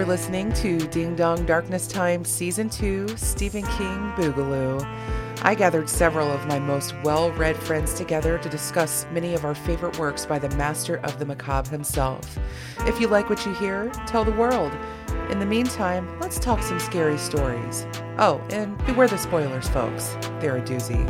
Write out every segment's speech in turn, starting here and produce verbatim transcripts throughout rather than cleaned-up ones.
listening to Ding Dong Darkness Time Season two, Stephen King Boogaloo. I gathered several of my most well-read friends together to discuss many of our favorite works by the master of the macabre himself. If you like what you hear, tell the world. In the meantime, let's talk some scary stories. Oh, and beware the spoilers, folks. They're a doozy.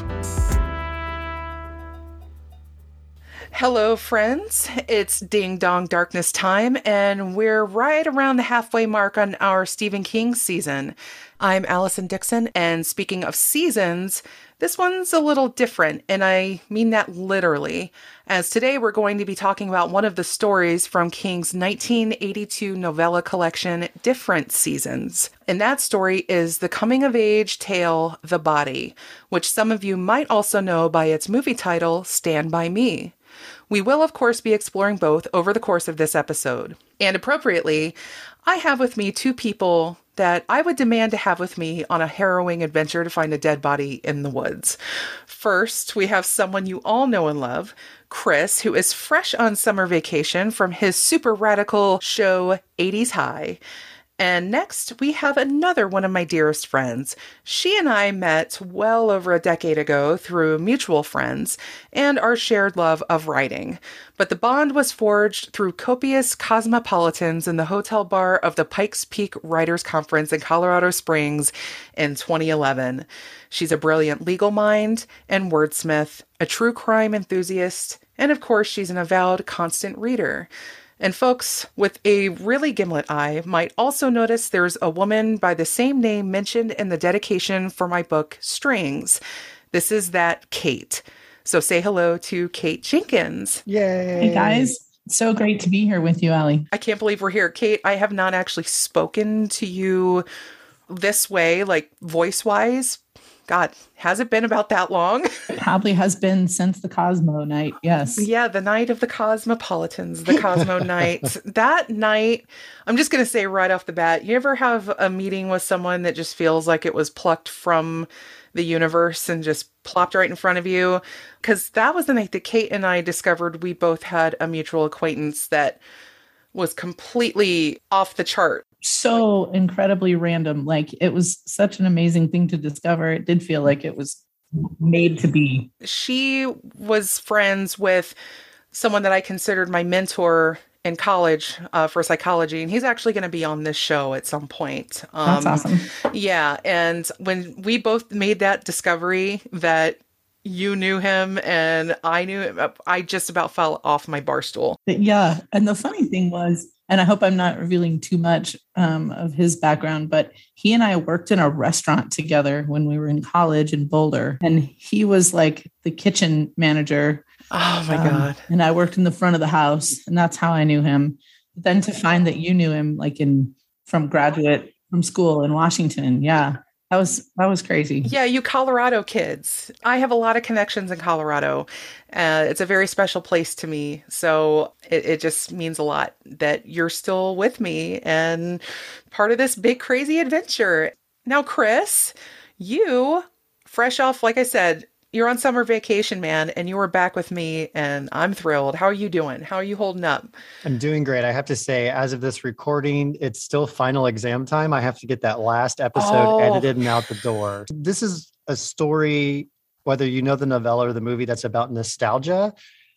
Hello, friends. It's Ding Dong Darkness Time, and we're right around the halfway mark on our Stephen King season. I'm Allison Dixon, and speaking of seasons, this one's a little different, and I mean that literally, as today we're going to be talking about one of the stories from King's nineteen eighty-two novella collection, Different Seasons. And that story is the coming-of-age tale, The Body, which some of you might also know by its movie title, Stand By Me. We will, of course, be exploring both over the course of this episode. And appropriately, I have with me two people that I would demand to have with me on a harrowing adventure to find a dead body in the woods. First, we have someone you all know and love, Chris, who is fresh on summer vacation from his super radical show, eighties High. And next, we have another one of my dearest friends. She and I met well over a decade ago through mutual friends and our shared love of writing. But the bond was forged through copious cosmopolitans in the hotel bar of the Pikes Peak Writers Conference in Colorado Springs in twenty eleven. She's a brilliant legal mind and wordsmith, a true crime enthusiast, and of course, she's an avowed constant reader. And folks with a really gimlet eye might also notice there's a woman by the same name mentioned in the dedication for my book, Strings. This is that Kate. So say hello to Kate Jenkins. Yay. Hey guys. So great to be here with you, Allie. I can't believe we're here. Kate, I have not actually spoken to you this way, like voice-wise. God, has it been about that long? It probably has been since the Cosmo night. Yes. Yeah, the night of the Cosmopolitans, the Cosmo night. That night, I'm just going to say right off the bat, you ever have a meeting with someone that just feels like it was plucked from the universe and just plopped right in front of you? Because that was the night that Kate and I discovered we both had a mutual acquaintance that was completely off the chart. So incredibly random. Like, it was such an amazing thing to discover. It did feel like it was made to be. She was friends with someone that I considered my mentor in college uh, for psychology, and he's actually going to be on this show at some point. Um, That's awesome. Yeah, and when we both made that discovery that you knew him and I knew him, I just about fell off my bar stool. Yeah, and the funny thing was, and I hope I'm not revealing too much um, of his background, but he and I worked in a restaurant together when we were in college in Boulder. And he was like the kitchen manager. Oh my um, God. And I worked in the front of the house, and that's how I knew him. But then to find that you knew him like in from graduate from school in Washington. Yeah. That was that was crazy. Yeah, you Colorado kids. I have a lot of connections in Colorado. Uh, it's a very special place to me. So it, it just means a lot that you're still with me and part of this big, crazy adventure. Now, Chris, you, fresh off, like I said, you're on summer vacation, man, and you were back with me, and I'm thrilled. How are you doing? How are you holding up? I'm doing great. I have to say, as of this recording, it's still final exam time. I have to get that last episode Oh. edited and out the door. This is a story, whether you know the novella or the movie, that's about nostalgia.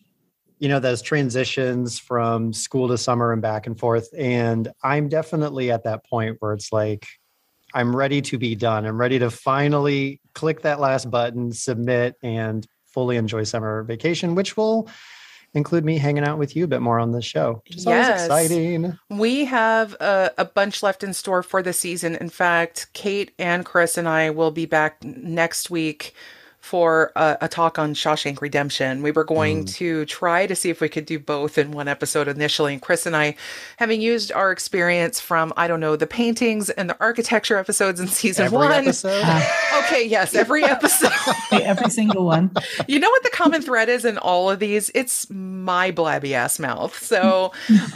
You know, those transitions from school to summer and back and forth. And I'm definitely at that point where it's like, I'm ready to be done. I'm ready to finally click that last button, submit, and fully enjoy summer vacation, which will include me hanging out with you a bit more on this show. Which is Yes. always exciting. We have a, a bunch left in store for the season. In fact, Kate and Chris and I will be back next week for a, a talk on Shawshank Redemption. We were going mm. to try to see if we could do both in one episode initially. And Chris and I, having used our experience from, I don't know, the paintings and the architecture episodes in season every one. Episode? Okay, yes, every episode. Every single one. You know what the common thread is in all of these? It's my blabby ass mouth. So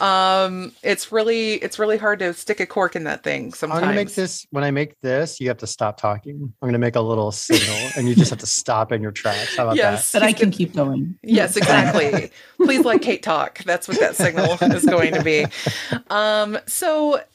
um, it's really it's really hard to stick a cork in that thing sometimes. I'm going to make this, when I make this, you have to stop talking. I'm going to make a little signal and you just have to stop in your tracks. How about yes, that? But I can keep going. Yes, exactly. Please let Kate talk. That's what that signal is going to be. Um, so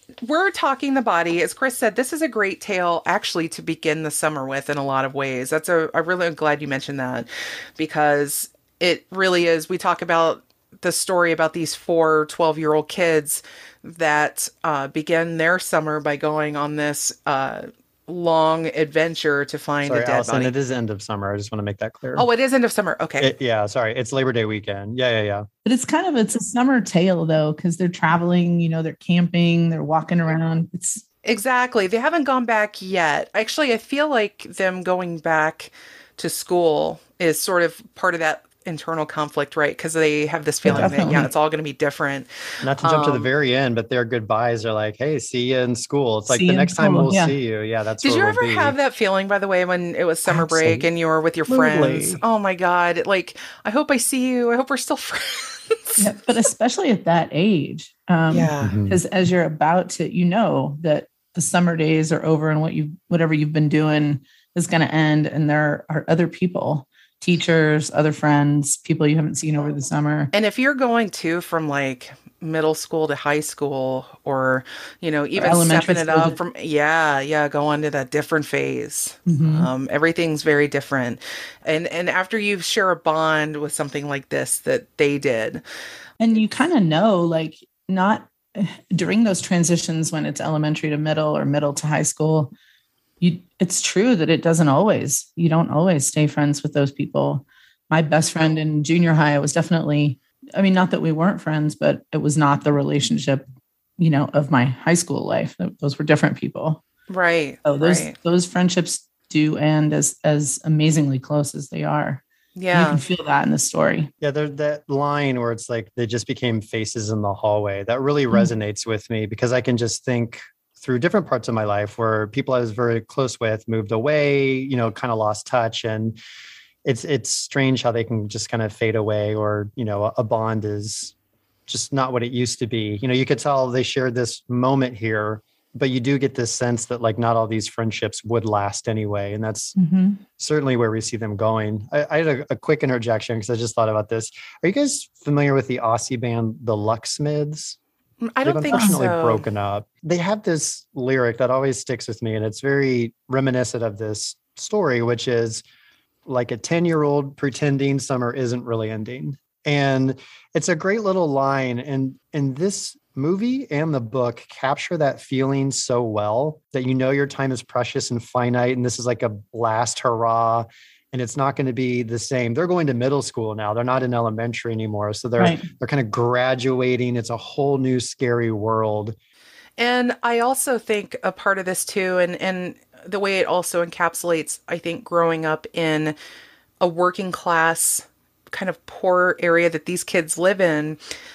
we're talking the body. As Chris said, this is a great tale actually to begin the summer with in a lot of ways. That's a, I really am glad you mentioned that because it really is. We talk about the story about these four twelve year old kids that uh, begin their summer by going on this uh, long adventure to find Sorry, a dead Allison, body. it is end of summer. I just want to make that clear. Oh, it is end of summer. Okay. It, yeah, sorry. It's Labor Day weekend. Yeah, yeah, yeah. But it's kind of, it's a summer tale though, because they're traveling, you know, they're camping, they're walking around. It's Exactly. They haven't gone back yet. Actually, I feel like them going back to school is sort of part of that internal conflict, right? Because they have this feeling that, yeah, it's all going to be different. Not to jump Um, to the very end, but their goodbyes are like, hey, see you in school. It's like See the you in next time school, we'll yeah. see you. Yeah, that's Did where you we'll ever be. have that feeling, by the way, when it was summer break and you were with your friends? Absolutely. Oh my God. Like, I hope I see you. I hope we're still friends. yeah, but especially at that age. Um, Yeah. Mhm. because as you're about to, you know, that the summer days are over and what you, whatever you've been doing is going to end. And there are other people, teachers, other friends, people you haven't seen over the summer. And if you're going to from like middle school to high school or, you know, even elementary stepping it school up to- from, yeah, yeah, go on to that different phase. Mhm. Um, everything's very different. And, and after you share a bond with something like this that they did, And you kind of know, like, not during those transitions when it's elementary to middle or middle to high school, you, it's true that it doesn't always, you don't always stay friends with those people. My best friend in junior high was definitely, I mean, not that we weren't friends, but it was not the relationship, you know, of my high school life. Those were different people. right. So those, right. those friendships do end as, as amazingly close as they are. You Yeah. can feel that in the story. Yeah, there's that line where it's like they just became faces in the hallway. That really Mhm. resonates with me because I can just think through different parts of my life where people I was very close with moved away, you know, kind of lost touch. And it's it's strange how they can just kind of fade away or, you know, a, a bond is just not what it used to be. You know, you could tell they shared this moment here, but you do get this sense that like not all these friendships would last anyway. And that's Mhm. certainly where we see them going. I, I had a, a quick interjection because I just thought about this. Are you guys familiar with the Aussie band, the Lucksmiths? I don't They've think unfortunately so. broken up. They have this lyric that always sticks with me, and it's very reminiscent of this story, which is like a ten-year-old pretending summer isn't really ending. And it's a great little line. And in this movie and the book capture that feeling so well that you know your time is precious and finite, and this is like a last hurrah. And it's not going to be the same. They're going to middle school now. They're not in elementary anymore. So they're Right. they're kind of graduating. It's a whole new scary world. And I also think a part of this too, and, and the way it also encapsulates, I think, growing up in a working class kind of poor area that these kids live in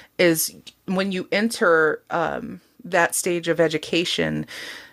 is when you enter um, that stage of education,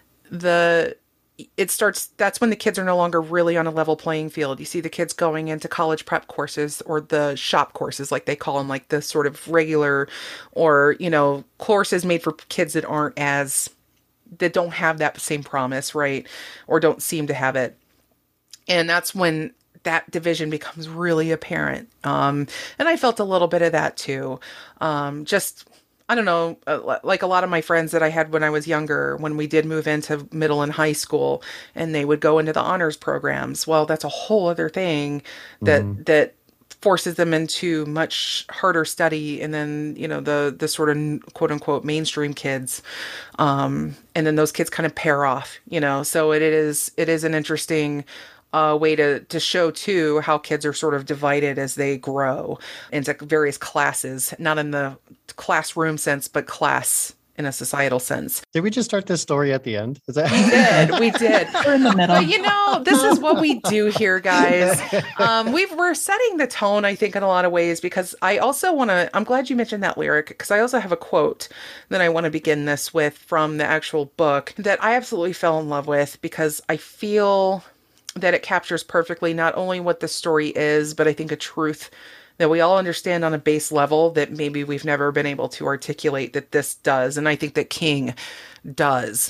the it starts, that's when the kids are no longer really on a level playing field. You see the kids going into college prep courses or the shop courses, like they call them, like the sort of regular or, you know, courses made for kids that aren't as, that don't have that same promise, right? Or don't seem to have it. And that's when that division becomes really apparent. Um, and I felt a little bit of that too. Um, just, I don't know, uh, like a lot of my friends that I had when I was younger, when we did move into middle and high school and they would go into the honors programs. Well, that's a whole other thing that, Mhm. that forces them into much harder study. And then, you know, the, the sort of quote unquote mainstream kids. Um, and then those kids kind of pair off, you know, so it is, it is an interesting uh, way to, to show too how kids are sort of divided as they grow into various classes, not in the classroom sense, but class in a societal sense. Did we just start this story at the end? Is that- We did, we did. We're in the middle. But you know, this is what we do here, guys. Um, we've, we're setting the tone, I think, in a lot of ways, because I also want to, I'm glad you mentioned that lyric, because I also have a quote that I want to begin this with from the actual book that I absolutely fell in love with, because I feel that it captures perfectly not only what the story is, but I think a truth that we all understand on a base level that maybe we've never been able to articulate that this does. And I think that King does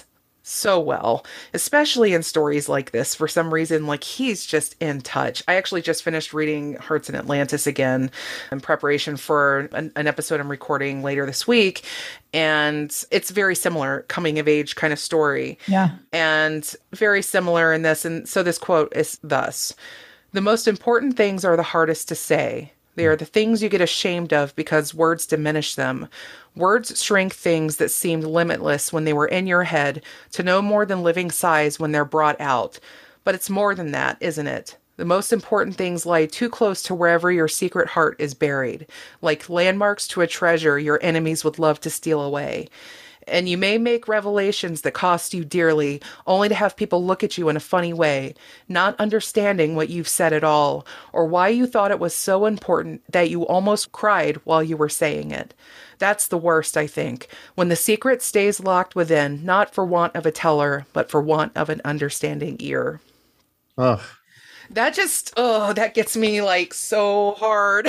so well, especially in stories like this. For some reason, like he's just in touch. I actually just finished reading Hearts in Atlantis again in preparation for an, an episode I'm recording later this week. And it's very similar coming of age kind of story. Yeah. And very similar in this. And so this quote is thus: "The most important things are the hardest to say. They are the things you get ashamed of because words diminish them. Words shrink things that seemed limitless when they were in your head to no more than living size when they're brought out. But it's more than that, isn't it? The most important things lie too close to wherever your secret heart is buried, like landmarks to a treasure your enemies would love to steal away. And you may make revelations that cost you dearly, only to have people look at you in a funny way, not understanding what you've said at all, or why you thought it was so important that you almost cried while you were saying it. That's the worst, I think, when the secret stays locked within, not for want of a teller, but for want of an understanding ear." Ugh. That just, oh, that gets me like so hard.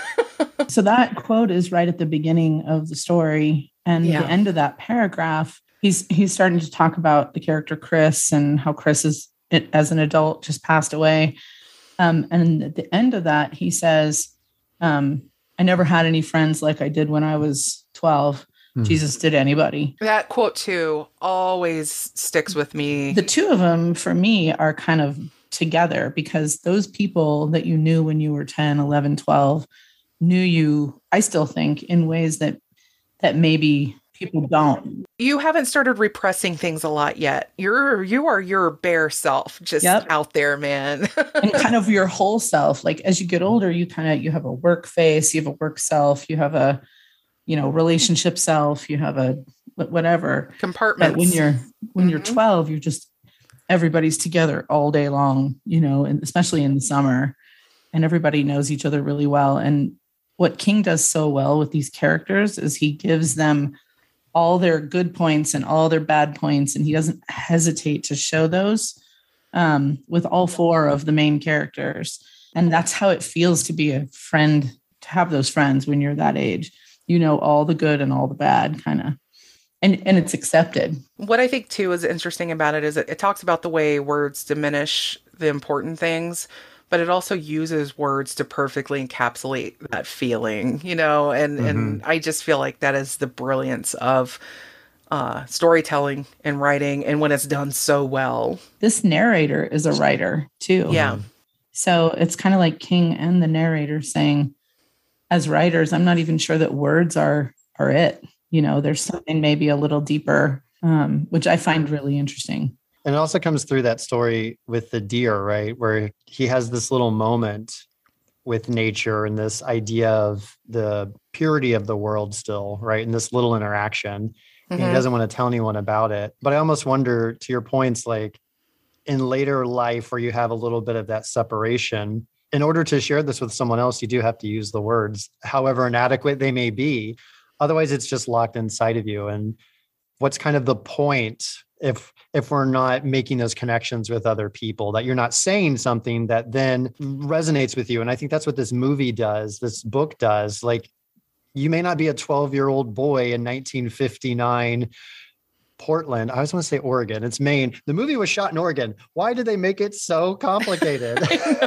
So that quote is right at the beginning of the story. And Yeah. the end of that paragraph, he's he's starting to talk about the character Chris and how Chris is, as an adult, just passed away. Um, and at the end of that, he says, um, "I never had any friends like I did when I was twelve. Hmm. Jesus did anybody." That quote, too, always sticks with me. The two of them, for me, are kind of together because those people that you knew when you were ten, eleven, twelve knew you, I still think, in ways that that maybe people don't. You haven't started repressing things a lot yet. You're you are your bare self, just Yep. out there, man. And kind of your whole self. Like as you get older, you kind of, you have a work face, you have a work self, you have a, you know, relationship self, you have a whatever. Compartments. But when you're, when Mhm. you're twelve, you're just, everybody's together all day long, you know, and especially in the summer, and everybody knows each other really well. And what King does so well with these characters is he gives them all their good points and all their bad points, and he doesn't hesitate to show those um, with all four of the main characters. And that's how it feels to be a friend, to have those friends when you're that age. You know, all the good and all the bad, kind of. And, and it's accepted. What I think, too, is interesting about it is it, it talks about the way words diminish the important things, but it also uses words to perfectly encapsulate that feeling, you know, and, Mhm. and I just feel like that is the brilliance of uh, storytelling and writing, and when it's done so well. This narrator is a writer too. Yeah. So it's kind of like King and the narrator saying, as writers, I'm not even sure that words are are it. You know, there's something maybe a little deeper, um, which I find really interesting. And it also comes through that story with the deer, right? Where he has this little moment with nature and this idea of the purity of the world still, right? And this little interaction. And he Mhm. doesn't want to tell anyone about it. But I almost wonder, to your points, like in later life where you have a little bit of that separation, in order to share this with someone else, you do have to use the words, however inadequate they may be. Otherwise, it's just locked inside of you. And what's kind of the point if if we're not making those connections with other people, that you're not saying something that then resonates with you? And I think that's what this movie does, this book does. Like, you may not be a twelve-year-old boy in nineteen fifty-nine Portland. I always want to say Oregon. It's Maine. The movie was shot in Oregon. Why did they make it so complicated?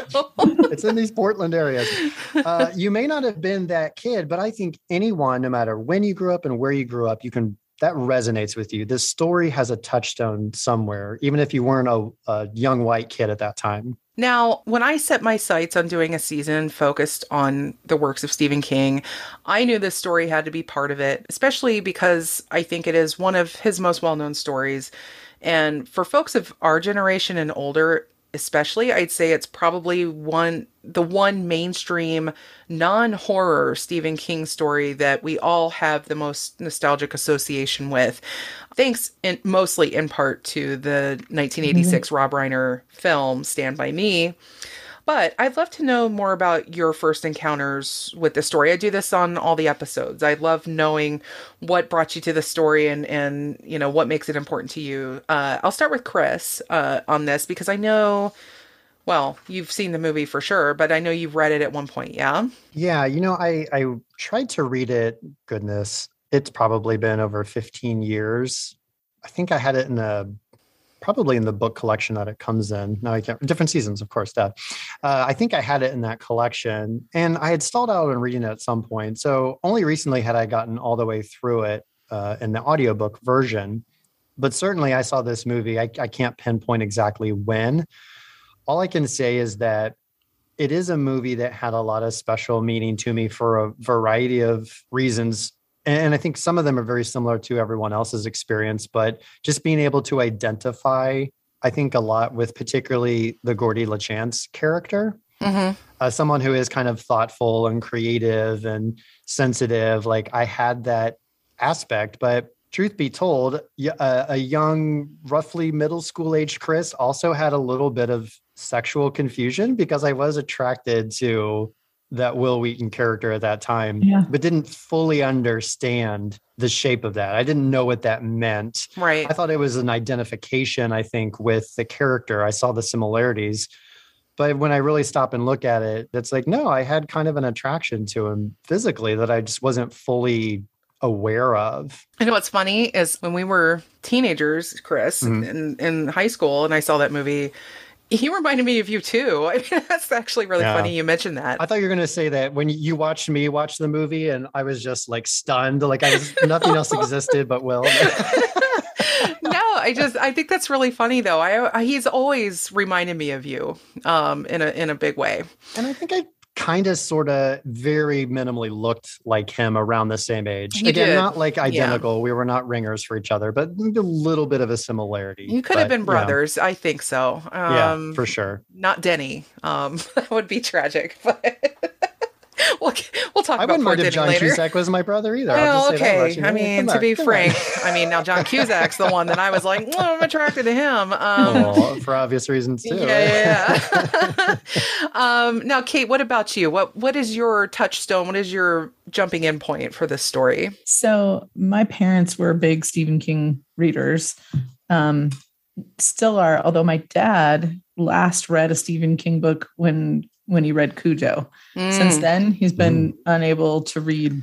It's in these Portland areas. Uh, you may not have been that kid, but I think anyone, no matter when you grew up and where you grew up, you can, that resonates with you. This story has a touchstone somewhere, even if you weren't a, a young white kid at that time. Now, when I set my sights on doing a season focused on the works of Stephen King, I knew this story had to be part of it, especially because I think it is one of his most well-known stories. And for folks of our generation and older, especially, I'd say it's probably one the one mainstream non-horror Stephen King story that we all have the most nostalgic association with, thanks in, mostly in part to the nineteen eighty-six mm-hmm. Rob Reiner film Stand By Me. But I'd love to know more about your first encounters with the story. I do this on all the episodes. I love knowing what brought you to the story and, and you know, what makes it important to you. Uh, I'll start with Chris uh, on this because I know, well, you've seen the movie for sure, but I know you've read it at one point, yeah? Yeah, you know, I, I tried to read it, goodness, it's probably been over fifteen years. I think I had it in a probably in the book collection that it comes in. Now I can't, different seasons, of course, Dad. Uh, I think I had it in that collection, and I had stalled out on reading it at some point. So only recently had I gotten all the way through it uh, in the audiobook version. But certainly I saw this movie. I, I can't pinpoint exactly when. All I can say is that it is a movie that had a lot of special meaning to me for a variety of reasons. And I think some of them are very similar to everyone else's experience, but just being able to identify, I think, a lot with particularly the Gordy LaChance character, mm-hmm. uh, someone who is kind of thoughtful and creative and sensitive. Like I had that aspect, but truth be told, a, a young, roughly middle school age Chris also had a little bit of sexual confusion because I was attracted to that Wil Wheaton character at that time, yeah. but didn't fully understand the shape of that. I didn't know what that meant. Right. I thought it was an identification, I think, with the character. I saw the similarities. But when I really stop and look at it, it's like, no, I had kind of an attraction to him physically that I just wasn't fully aware of. You know what's funny is when we were teenagers, Chris, mm-hmm. in, in high school, and I saw that movie, he reminded me of you too. I mean, that's actually really yeah. funny you mentioned that. I thought you were going to say that when you watched me watch the movie and I was just like stunned, like I was, nothing else existed but Wil. No, I just, I think that's really funny though. I, I he's always reminded me of you um, in a, in a big way. And I think I kind of sort of very minimally looked like him around the same age. You Again, did. Not like identical. Yeah. We were not ringers for each other, but a little bit of a similarity. You could but, have been brothers. Yeah. I think so. Um, yeah, for sure. Not Denny. Um, that would be tragic, but we'll, we'll talk I about wouldn't mind Denny if John later. Cusack was my brother either. Well, okay. You know? I mean, come to on, be frank, on. I mean, now John Cusack's the one that I was like, oh, I'm attracted to him. Um, oh, for obvious reasons too. Yeah. Right? yeah. um, now, Kate, what about you? What What is your touchstone? What is your jumping in point for this story? So my parents were big Stephen King readers. Um, still are, although my dad last read a Stephen King book when when he read Cujo. Mm. Since then, he's been mm. unable to read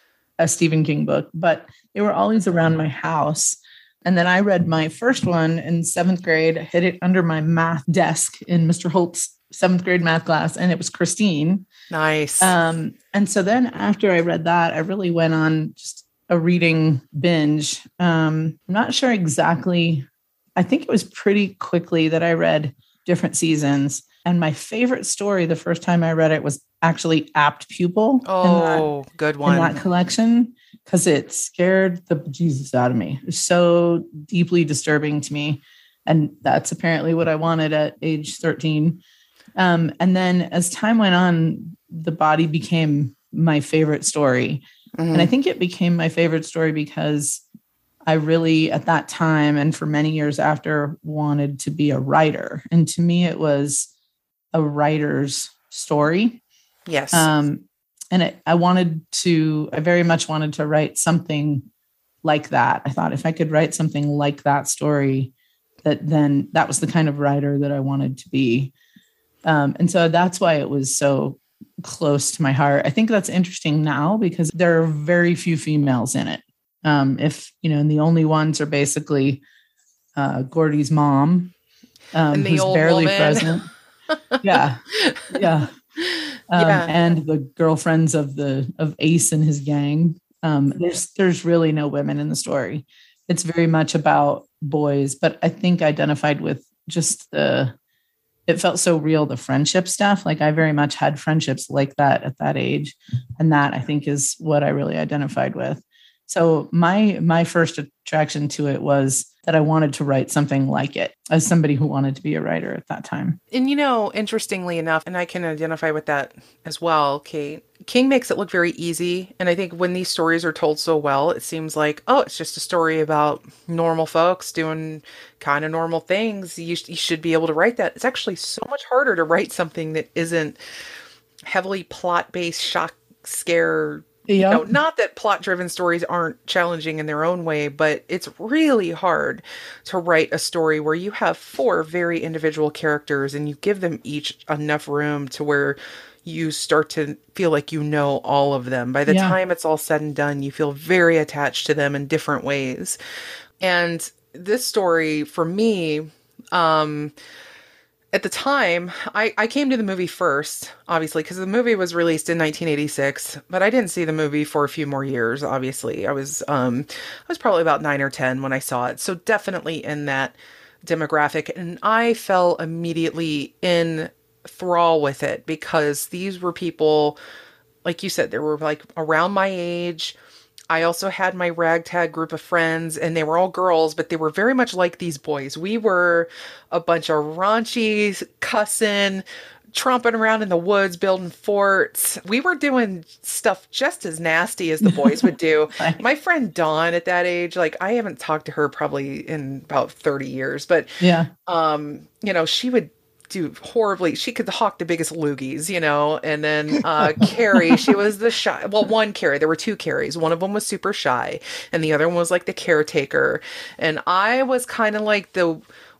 a Stephen King book, but they were always around my house. And then I read my first one in seventh grade, hid it under my math desk in Mister Holt's seventh grade math class, and it was Christine. Nice. Um, and so then after I read that, I really went on just a reading binge. Um, I'm not sure exactly. I think it was pretty quickly that I read different seasons. And my favorite story, the first time I read it, was actually Apt Pupil. Oh, in that, good one. In that collection, because it scared the bejesus out of me. It was so deeply disturbing to me. And that's apparently what I wanted at age thirteen. Um, and then as time went on, The Body became my favorite story. Mm-hmm. And I think it became my favorite story because I really, at that time, and for many years after, wanted to be a writer. And to me, it was a writer's story. Yes. Um, and it, I wanted to, I very much wanted to write something like that. I thought if I could write something like that story, that then that was the kind of writer that I wanted to be. Um, and so that's why it was so close to my heart. I think that's interesting now because there are very few females in it. Um, if, you know, and the only ones are basically uh, Gordy's mom, um, and the who's old barely woman. present. Yeah. Yeah. Um, yeah. And the girlfriends of the, of Ace and his gang. Um, there's, there's really no women in the story. It's very much about boys, but I think identified with just the, it felt so real, the friendship stuff. Like I very much had friendships like that at that age. And that I think is what I really identified with. So my, my first attraction to it was that I wanted to write something like it as somebody who wanted to be a writer at that time. And, you know, interestingly enough, and I can identify with that as well, Kate, King makes it look very easy. And I think when these stories are told so well, it seems like, oh, it's just a story about normal folks doing kind of normal things. You, sh- you should be able to write that. It's actually so much harder to write something that isn't heavily plot-based, shock, scare. Yeah. You know, not that plot-driven stories aren't challenging in their own way, but it's really hard to write a story where you have four very individual characters and you give them each enough room to where you start to feel like you know all of them. By the yeah. time it's all said and done, you feel very attached to them in different ways. And this story for me, um, at the time, I, I came to the movie first, obviously, because the movie was released in nineteen eighty-six, but I didn't see the movie for a few more years, obviously. I was um I was probably about nine or ten when I saw it, so definitely in that demographic, and I fell immediately in thrall with it because these were people, like you said, they were like around my age. I also had my ragtag group of friends, and they were all girls, but they were very much like these boys. We were a bunch of raunchy, cussing, tromping around in the woods, building forts. We were doing stuff just as nasty as the boys would do. Right. My friend Dawn at that age, like I haven't talked to her probably in about thirty years, but Yeah. um, you know, she would do horribly. She could hawk the biggest loogies, you know, and then uh, Carrie, she was the shy, well, one Carrie, there were two Carries. One of them was super shy and the other one was like the caretaker. And I was kind of like the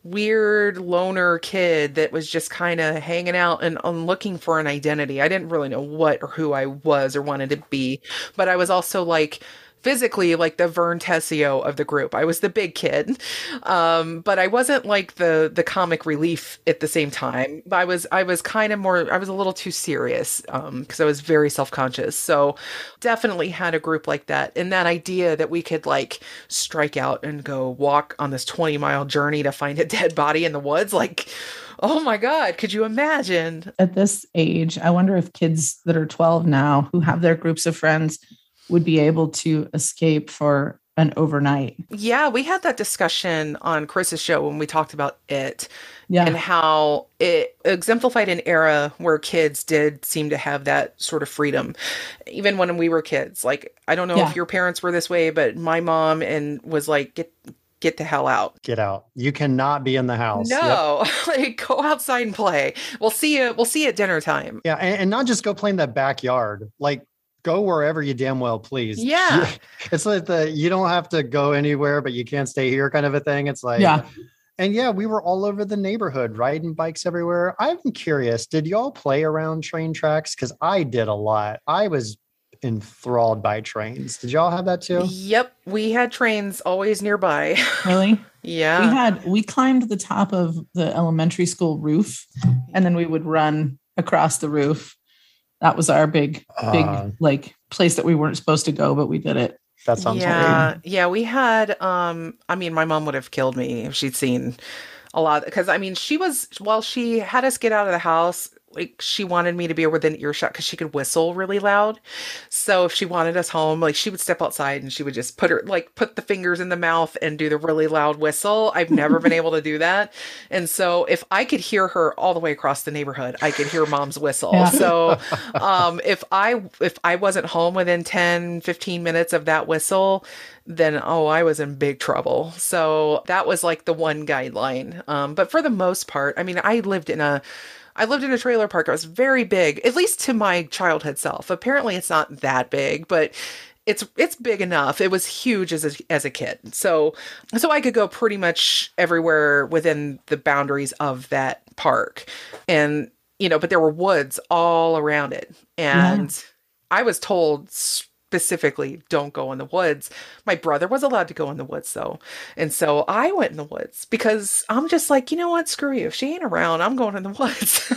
weird loner kid that was just kind of hanging out and um, looking for an identity. I didn't really know what or who I was or wanted to be, but I was also like, physically like the Vern Tessio of the group. I was the big kid. Um, but I wasn't like the the comic relief at the same time. I was I was kind of more I was a little too serious um because I was very self-conscious. So definitely had a group like that. And that idea that we could like strike out and go walk on this twenty mile journey to find a dead body in the woods, like, oh my God, could you imagine? At this age, I wonder if kids that are twelve now who have their groups of friends would be able to escape for an overnight. Yeah, we had that discussion on Chris's show when we talked about it. Yeah. And how it exemplified an era where kids did seem to have that sort of freedom, even when we were kids. Like, I don't know Yeah. if your parents were this way, but my mom and was like, get get the hell out. Get out. You cannot be in the house. Yep. No, like go outside and play. We'll see you. We'll see you at dinner time. Yeah. And, and not just go play in the backyard. Like, go wherever you damn well please. Yeah. It's like the, you don't have to go anywhere, but you can't stay here kind of a thing. It's like, Yeah. And yeah, we were all over the neighborhood riding bikes everywhere. I'm curious, did y'all play around train tracks? Because I did a lot. I was enthralled by trains. Did y'all have that too? Yep. We had trains always nearby. Really? Yeah. We had, we climbed the top of the elementary school roof and then we would run across the roof. That was our big, big, Uh, like place that we weren't supposed to go, but we did it. That sounds yeah, weird. yeah. We had. Um, I mean, my mom would have killed me if she'd seen a lot because I mean, she was while she had us get out of the house. Like she wanted me to be within earshot because she could whistle really loud. So if she wanted us home, like she would step outside and she would just put her like put the fingers in the mouth and do the really loud whistle. I've never been able to do that. And so if I could hear her all the way across the neighborhood, I could hear mom's whistle. Yeah. So um, if I if I wasn't home within ten, fifteen minutes of that whistle, then oh, I was in big trouble. So that was like the one guideline. Um, but for the most part, I mean, I lived in a I lived in a trailer park. It was very big, at least to my childhood self. Apparently it's not that big, but it's it's big enough. It was huge as a, as a kid. So so I could go pretty much everywhere within the boundaries of that park. And you know, but there were woods all around it. And yeah. I was told specifically, don't go in the woods. My brother was allowed to go in the woods though. And so I went in the woods because I'm just like, you know what? Screw you. If she ain't around, I'm going in the woods.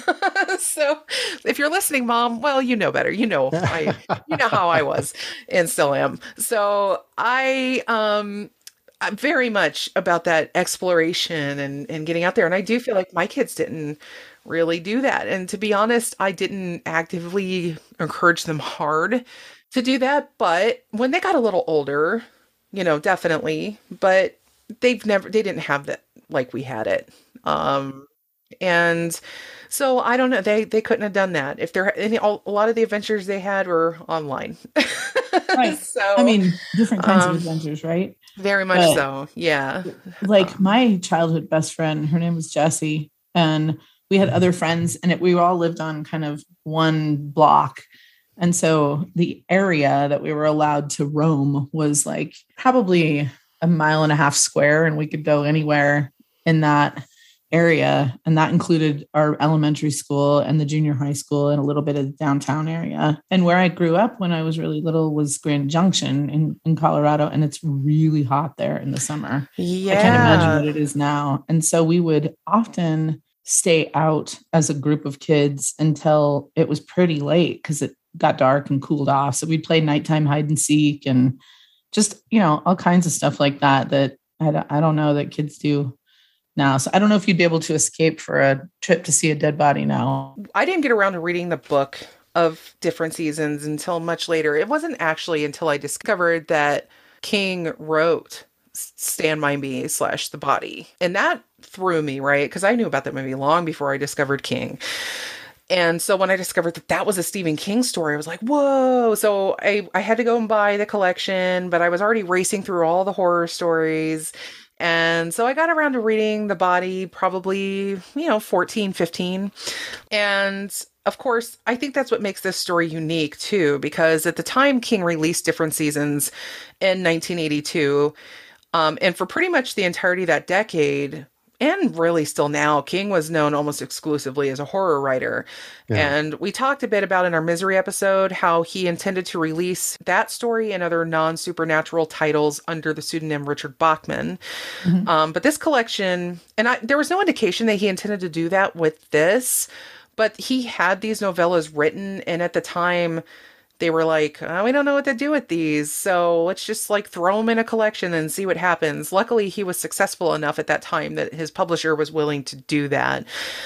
So if you're listening, Mom, well, you know better. You know, I, you know how I was and still am. So I, um, I'm very much about that exploration and, and getting out there. And I do feel like my kids didn't really do that. And to be honest, I didn't actively encourage them hard to do that. But when they got a little older, you know, definitely, but they've never, they didn't have that like we had it. Um, and so I don't know, they, they couldn't have done that if they're any, a lot of the adventures they had were online. Right. So, I mean, different kinds um, of adventures, right? Very much But, so. Yeah. Like Um, my childhood best friend, her name was Jessie, and we had other friends, and it, we all lived on kind of one block. And so the area that we were allowed to roam was like probably a mile and a half square, and we could go anywhere in that. area. And that included our elementary school and the junior high school and a little bit of the downtown area. And where I grew up when I was really little was Grand Junction in, in Colorado. And it's really hot there in the summer. Yeah. I can't imagine what it is now. And so we would often stay out as a group of kids until it was pretty late because it got dark and cooled off. So we'd play nighttime hide and seek and just, you know, all kinds of stuff like that, that I don't, I don't know that kids do now. So I don't know if you'd be able to escape for a trip to see a dead body now. I didn't get around to reading the book of different seasons until much later. It wasn't actually until I discovered that King wrote Stand By Me slash The Body. And that threw me, right? Because I knew about that movie long before I discovered King. And so when I discovered that that was a Stephen King story, I was like, whoa. So I, I had to go and buy the collection, but I was already racing through all the horror stories. And so I got around to reading The Body probably, you know, fourteen, fifteen. And of course, I think that's what makes this story unique too, because at the time King released different seasons in nineteen eighty-two. Um, and for pretty much the entirety of that decade, and really still now, King was known almost exclusively as a horror writer. Yeah. And we talked a bit about in our Misery episode how he intended to release that story and other non-supernatural titles under the pseudonym Richard Bachman. Mm-hmm. Um, but this collection, and I, there was no indication that he intended to do that with this, but he had these novellas written, and at the time, they were like, oh, we don't know what to do with these, so let's just like throw them in a collection and see what happens. Luckily, he was successful enough at that time that his publisher was willing to do that.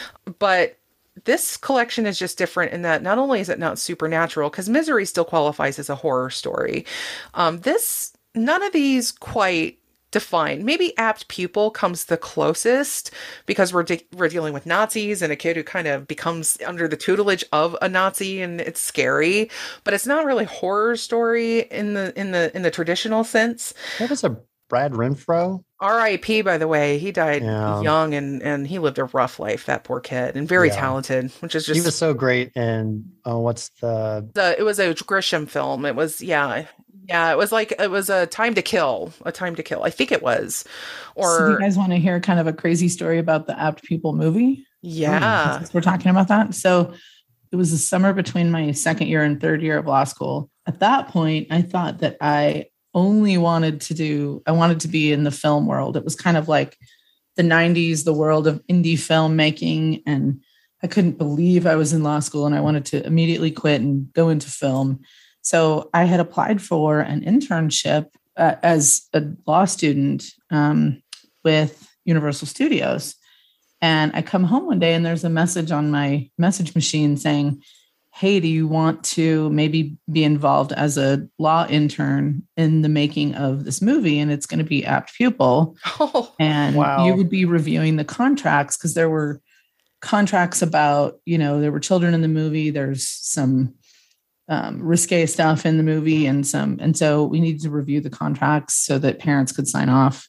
But this collection is just different in that not only is it not supernatural, because Misery still qualifies as a horror story. Um, this, none of these quite define. Maybe Apt Pupil comes the closest because we're de- we're dealing with Nazis and a kid who kind of becomes under the tutelage of a Nazi, and it's scary, but it's not really horror story in the in the in the traditional sense. That was a Brad Renfro. R I P by the way. He died yeah. young, and and he lived a rough life, that poor kid, and very yeah. talented, which is just he was so great. And oh, what's the the it was a Grisham film. It was yeah. Yeah, it was like, it was a Time to Kill, a Time to Kill. I think it was. Or so do you guys want to hear kind of a crazy story about the Apt Pupil movie? Yeah. Since we're talking about that. So it was the summer between my second year and third year of law school. At that point, I thought that I only wanted to do, I wanted to be in the film world. It was kind of like the nineties, the world of indie filmmaking. And I couldn't believe I was in law school and I wanted to immediately quit and go into film. So I had applied for an internship uh, as a law student um, with Universal Studios. And I come home one day and there's a message on my message machine saying, hey, do you want to maybe be involved as a law intern in the making of this movie? And it's going to be Apt Pupil. Oh, and wow. you would be reviewing the contracts because there were contracts about, you know, there were children in the movie. There's some um, risque stuff in the movie and some, and so we needed to review the contracts so that parents could sign off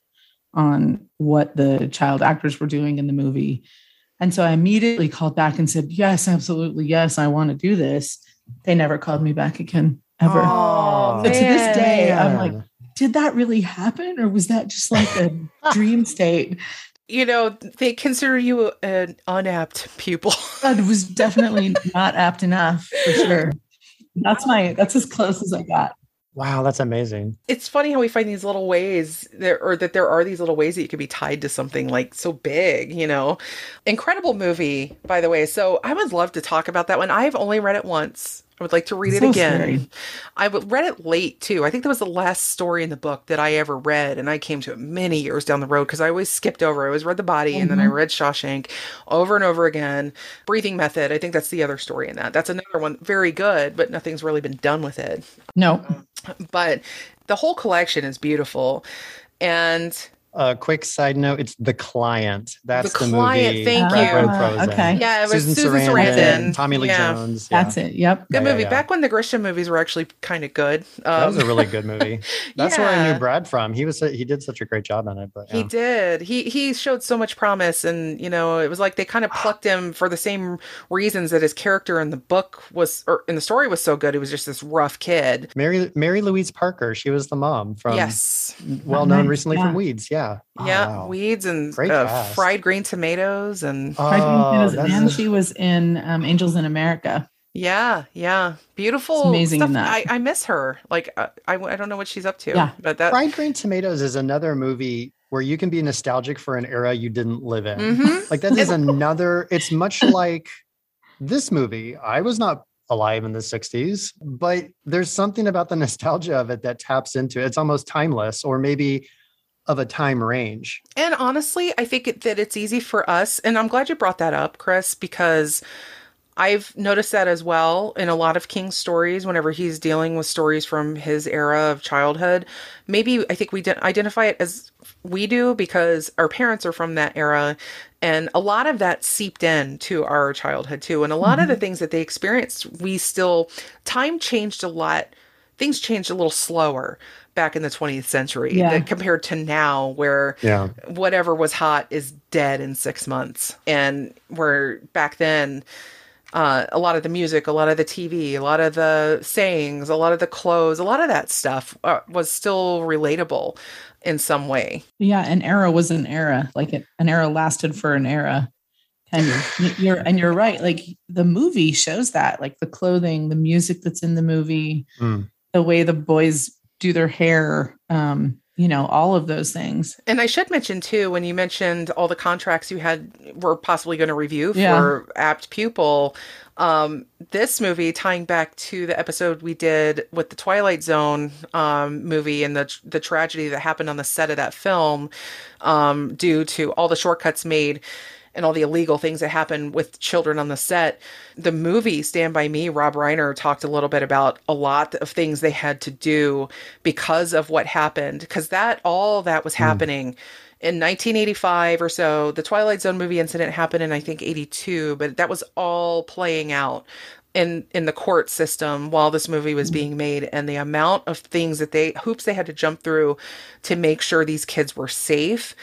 on what the child actors were doing in the movie. And so I immediately called back and said, yes, absolutely. Yes, I want to do this. They never called me back again, ever. Oh, so to this day, man. I'm like, did that really happen? Or was that just like a dream state? You know, they consider you an unapt pupil. It was definitely not apt enough, for sure. That's my, that's as close as I got. Wow, that's amazing. It's funny how we find these little ways there, or that there are these little ways that you could be tied to something like so big, you know. Incredible movie, by the way. So I would love to talk about that one. I've only read it once. I would like to read So it again. scary. I would read it late too. I think that was the last story in the book that I ever read, and I came to it many years down the road because I always skipped over. I always read The Body, mm-hmm. and then I read Shawshank over and over again. Breathing Method, I think that's the other story in that. That's another one, very good, but nothing's really been done with it. No. But the whole collection is beautiful, and A uh, quick side note, it's The Client. That's The the, Client, movie. thank Brad you. Renfro is Okay. in. yeah, it was Susan, Susan Sarandon, Sarandon, Tommy Lee yeah. Jones. Yeah. That's it. Yep. Good Yeah, yeah, movie. yeah. Back when the Grisham movies were actually kind of good. Um, That was a really good movie. That's where I yeah. knew Brad from. He was he did such a great job on it. But He yeah. did. He he showed so much promise, and you know, it was like they kind of plucked him for the same reasons that his character in the book was, or in the story was so good. He was just this rough kid. Mary Mary Louise Parker. She was the mom from Yes. well known Nice, recently yeah. from Weeds. Yeah. yeah. Oh, Yeah, wow. weeds and Great uh, cast. fried green tomatoes and Fried green Oh, potatoes, that's and a- she was in um, Angels in America. yeah, yeah, It's beautiful amazing stuff. in that. I, I miss her. Like I, I I don't know what she's up to, Yeah. but that. Fried Green Tomatoes is another movie where you can be nostalgic for an era you didn't live in. Mm-hmm. Like that is another, it's much like this movie. I was not alive in the sixties, but there's something about the nostalgia of it that taps into it. It's almost timeless, or maybe of a time range. And honestly, I think it, that it's easy for us, and I'm glad you brought that up, Chris, because I've noticed that as well in a lot of King's stories. Whenever he's dealing with stories from his era of childhood, maybe I think we didn't identify it as we do because our parents are from that era, and a lot of that seeped in to our childhood too. And a lot of the Mhm. things that they experienced, we still time changed a lot. Things changed a little slower back in the twentieth century Yeah. that compared to now, where Yeah. whatever was hot is dead in six months. And where back then, uh, a lot of the music, a lot of the T V, a lot of the sayings, a lot of the clothes, a lot of that stuff uh, was still relatable in some way. Yeah, an era was an era. Like it, an era lasted for an era. And you're and you're right. Like the movie shows that, like the clothing, the music that's in the movie, Mm. the way the boys do their hair, um, you know, all of those things. And I should mention too, when you mentioned all the contracts you had were possibly going to review for Yeah. Apt Pupil, um, this movie tying back to the episode we did with the Twilight Zone um, movie and the the tragedy that happened on the set of that film, um, due to all the shortcuts made and all the illegal things that happen with children on the set. The movie Stand By Me, Rob Reiner talked a little bit about a lot of things they had to do because of what happened, because that all that was happening in nineteen eighty-five or so. The Twilight Zone movie incident happened in, I think, eighty-two, but that was all playing out in in the court system while this movie was being made, and the amount of things that they hoops they had to jump through to make sure these kids were safe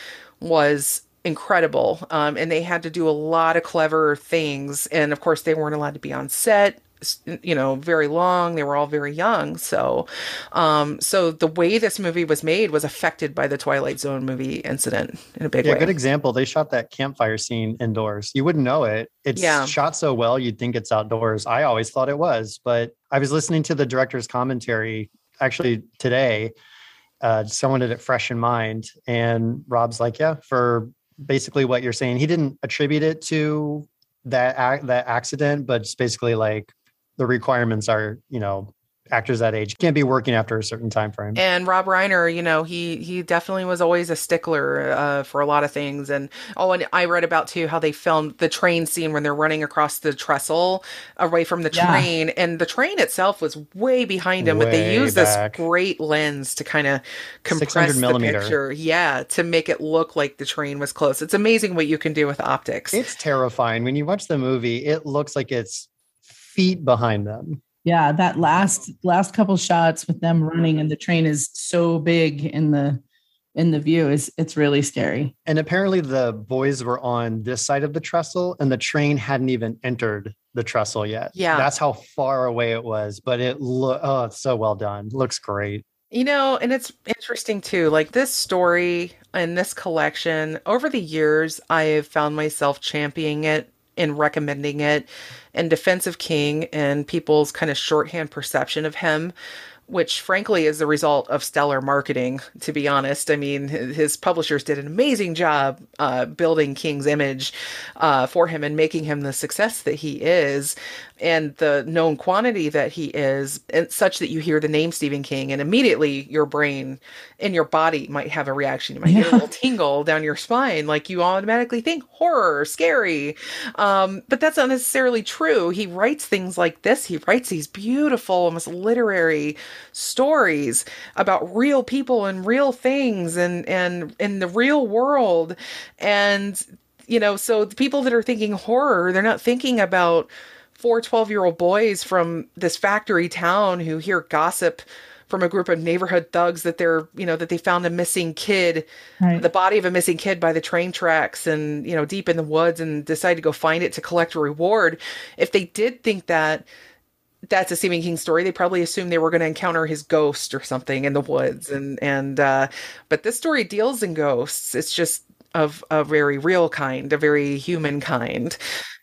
was incredible. Um, and they had to do a lot of clever things. And of course, they weren't allowed to be on set, you know, very long. They were all very young. So, um, so the way this movie was made was affected by the Twilight Zone movie incident in a big Yeah, way. good example. They shot that campfire scene indoors. You wouldn't know it. It's Yeah. shot so well, you'd think it's outdoors. I always thought it was, but I was listening to the director's commentary actually today. Uh, someone did it fresh in mind. And Rob's like, yeah, for basically what you're saying. He didn't attribute it to that ac- that accident, but it's basically like the requirements are, you know, actors that age can't be working after a certain time frame. And Rob Reiner, you know, he he definitely was always a stickler uh, for a lot of things. And oh, and I read about too how they filmed the train scene when they're running across the trestle away from the Yeah. train, and the train itself was way behind him, but they Way used back. this great lens to kind of compress six hundred the millimeter. picture, yeah, to make it look like the train was close. It's amazing what you can do with optics. It's terrifying. When you watch the movie, it looks like it's feet behind them. Yeah, that last last couple shots with them running and the train is so big in the in the view is it's really scary. And apparently the boys were on this side of the trestle and the train hadn't even entered the trestle yet. Yeah. That's how far away it was. But it lo- oh, it's so well done. Looks great. You know, and it's interesting too. Like this story and this collection, over the years, I have found myself championing it and recommending it in defense of King and people's kind of shorthand perception of him, which frankly is the result of stellar marketing, to be honest. I mean, his publishers did an amazing job uh, building King's image uh, for him and making him the success that he is and the known quantity that he is, and such that you hear the name Stephen King and immediately your brain and your body might have a reaction. You might get a Yeah. little tingle down your spine, like you automatically think horror, scary. Um, but that's not necessarily true. He writes things like this. He writes these beautiful, almost literary stories about real people and real things and, and in the real world. And, you know, so the people that are thinking horror, they're not thinking about four twelve-year-old boys from this factory town who hear gossip from a group of neighborhood thugs that they're, you know, that they found a missing kid, Right. the body of a missing kid by the train tracks and, you know, deep in the woods and decide to go find it to collect a reward. If they did think that, that's a Stephen King story. They probably assumed they were going to encounter his ghost or something in the woods. And, and, uh, but this story deals in ghosts. It's just of a very real kind, a very human kind.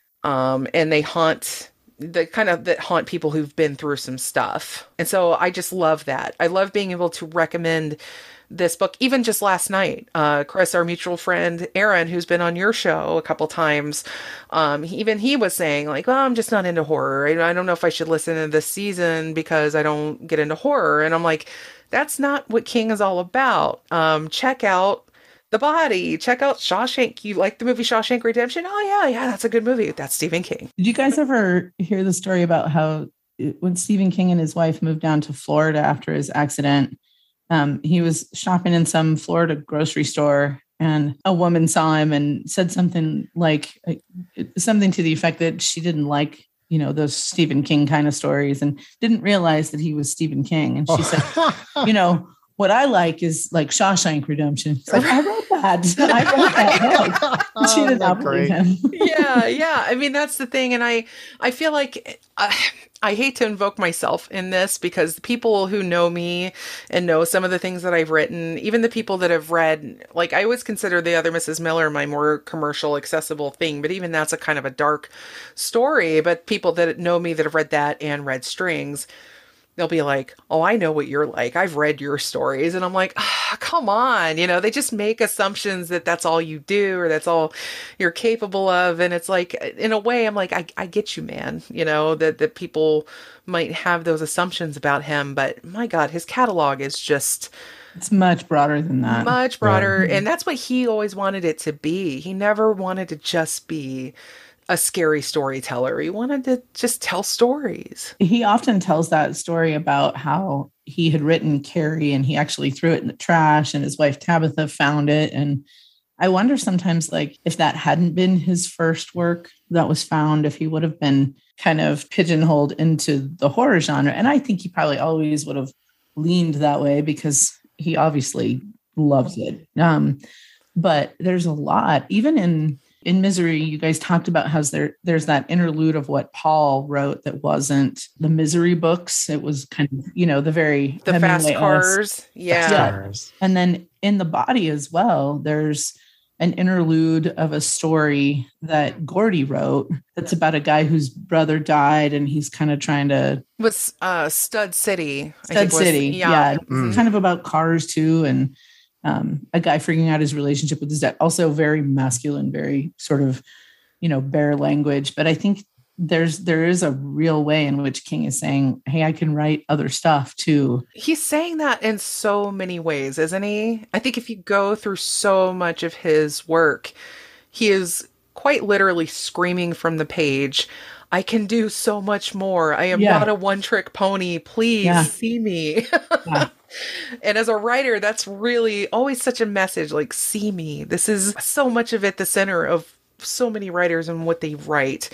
Um, and they haunt the kind of that haunt people who've been through some stuff. And so I just love that. I love being able to recommend this book. Even just last night, uh, Chris, our mutual friend, Aaron, who's been on your show a couple times, um, even he was saying like, well, I'm just not into horror. I, I don't know if I should listen to this season because I don't get into horror. And I'm like, that's not what King is all about. Um, check out The Body. Check out Shawshank. You like the movie Shawshank Redemption? Oh yeah, yeah, that's a good movie. That's Stephen King. Did you guys ever hear the story about how when Stephen King and his wife moved down to Florida after his accident, um, he was shopping in some Florida grocery store and a woman saw him and said something like something to the effect that she didn't like, you know, those Stephen King kind of stories and didn't realize that he was Stephen King. And she said, you know, what I like is like Shawshank Redemption. It's like, I wrote that. I wrote that book. She did not believe him. yeah, yeah. I mean, that's the thing. And I, I feel like uh, I hate to invoke myself in this because the people who know me and know some of the things that I've written, even the people that have read, like I always consider The Other Missus Miller my more commercial, accessible thing. But even that's a kind of a dark story. But people that know me that have read that and read Strings, they'll be like, oh, I know what you're like. I've read your stories. And I'm like, ah, come on. You know, they just make assumptions that that's all you do or that's all you're capable of. And it's like, in a way, I'm like, I, I get you, man. You know, that, that people might have those assumptions about him. But my God, his catalog is just... It's much broader than that. Much broader. Yeah. And that's what he always wanted it to be. He never wanted to just be a scary storyteller. He wanted to just tell stories. He often tells that story about how he had written Carrie and he actually threw it in the trash and his wife Tabitha found it. And I wonder sometimes, like, if that hadn't been his first work that was found, if he would have been kind of pigeonholed into the horror genre. And I think he probably always would have leaned that way because he obviously loves it. Um, but there's a lot, even in In Misery, you guys talked about how there, there's that interlude of what Paul wrote that wasn't the Misery books. It was kind of, you know, the very... The fast cars. Yeah. yeah. And then in The Body as well, there's an interlude of a story that Gordy wrote that's about a guy whose brother died and he's kind of trying to... Was uh, Stud City. Stud City, was, yeah. yeah. Mm. Kind of about cars too, and... Um, a guy figuring out his relationship with his dad, also very masculine, very sort of, you know, bare language. But I think there's, there is a real way in which King is saying, hey, I can write other stuff too. He's saying that in so many ways, isn't he? I think if you go through so much of his work, he is quite literally screaming from the page, I can do so much more. I am yeah. not a one-trick pony. Please yeah. see me. yeah. And as a writer, that's really always such a message, like, see me. This is so much of it, the center of so many writers and what they write.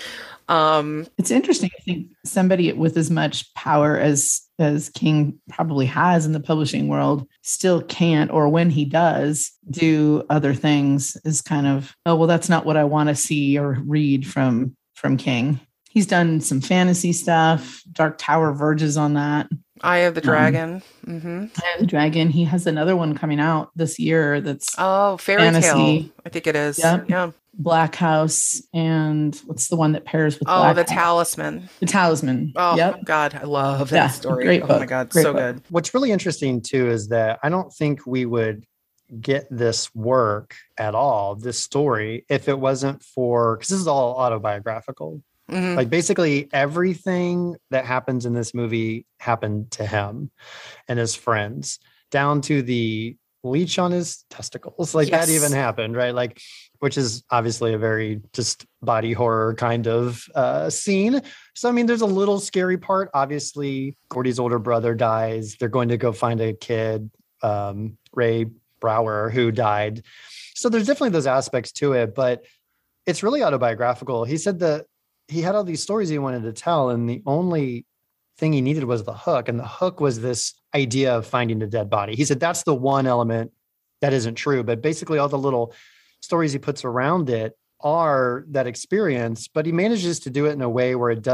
Um, it's interesting. I think somebody with as much power as as King probably has in the publishing world still can't, or when he does do other things, is kind of, oh, well, that's not what I want to see or read from from King. He's done some fantasy stuff. Dark Tower verges on that. Eye of the Dragon. Um, mm-hmm. Eye of the Dragon. He has another one coming out this year that's oh, Fairy Tale. I think it is. Yep. Yeah. Black House, and what's the one that pairs with oh, Black the House? Talisman. The Talisman. Oh, yep. God, I love that yeah, story. Great oh book. my God, great so book. good. What's really interesting too is that I don't think we would get this work at all, this story, if it wasn't for, because this is all autobiographical. Mm-hmm. Like basically everything that happens in this movie happened to him and his friends, down to the leech on his testicles. Like yes. that even happened, right? Like, which is obviously a very just body horror kind of uh, scene. So, I mean, there's a little scary part. Obviously, Gordy's older brother dies. They're going to go find a kid, um, Ray Brower, who died. So there's definitely those aspects to it, but it's really autobiographical. He said that he had all these stories he wanted to tell, and the only thing he needed was the hook. And the hook was this idea of finding a dead body. He said that's the one element that isn't true, but basically all the little stories he puts around it are that experience, but he manages to do it in a way where it doesn't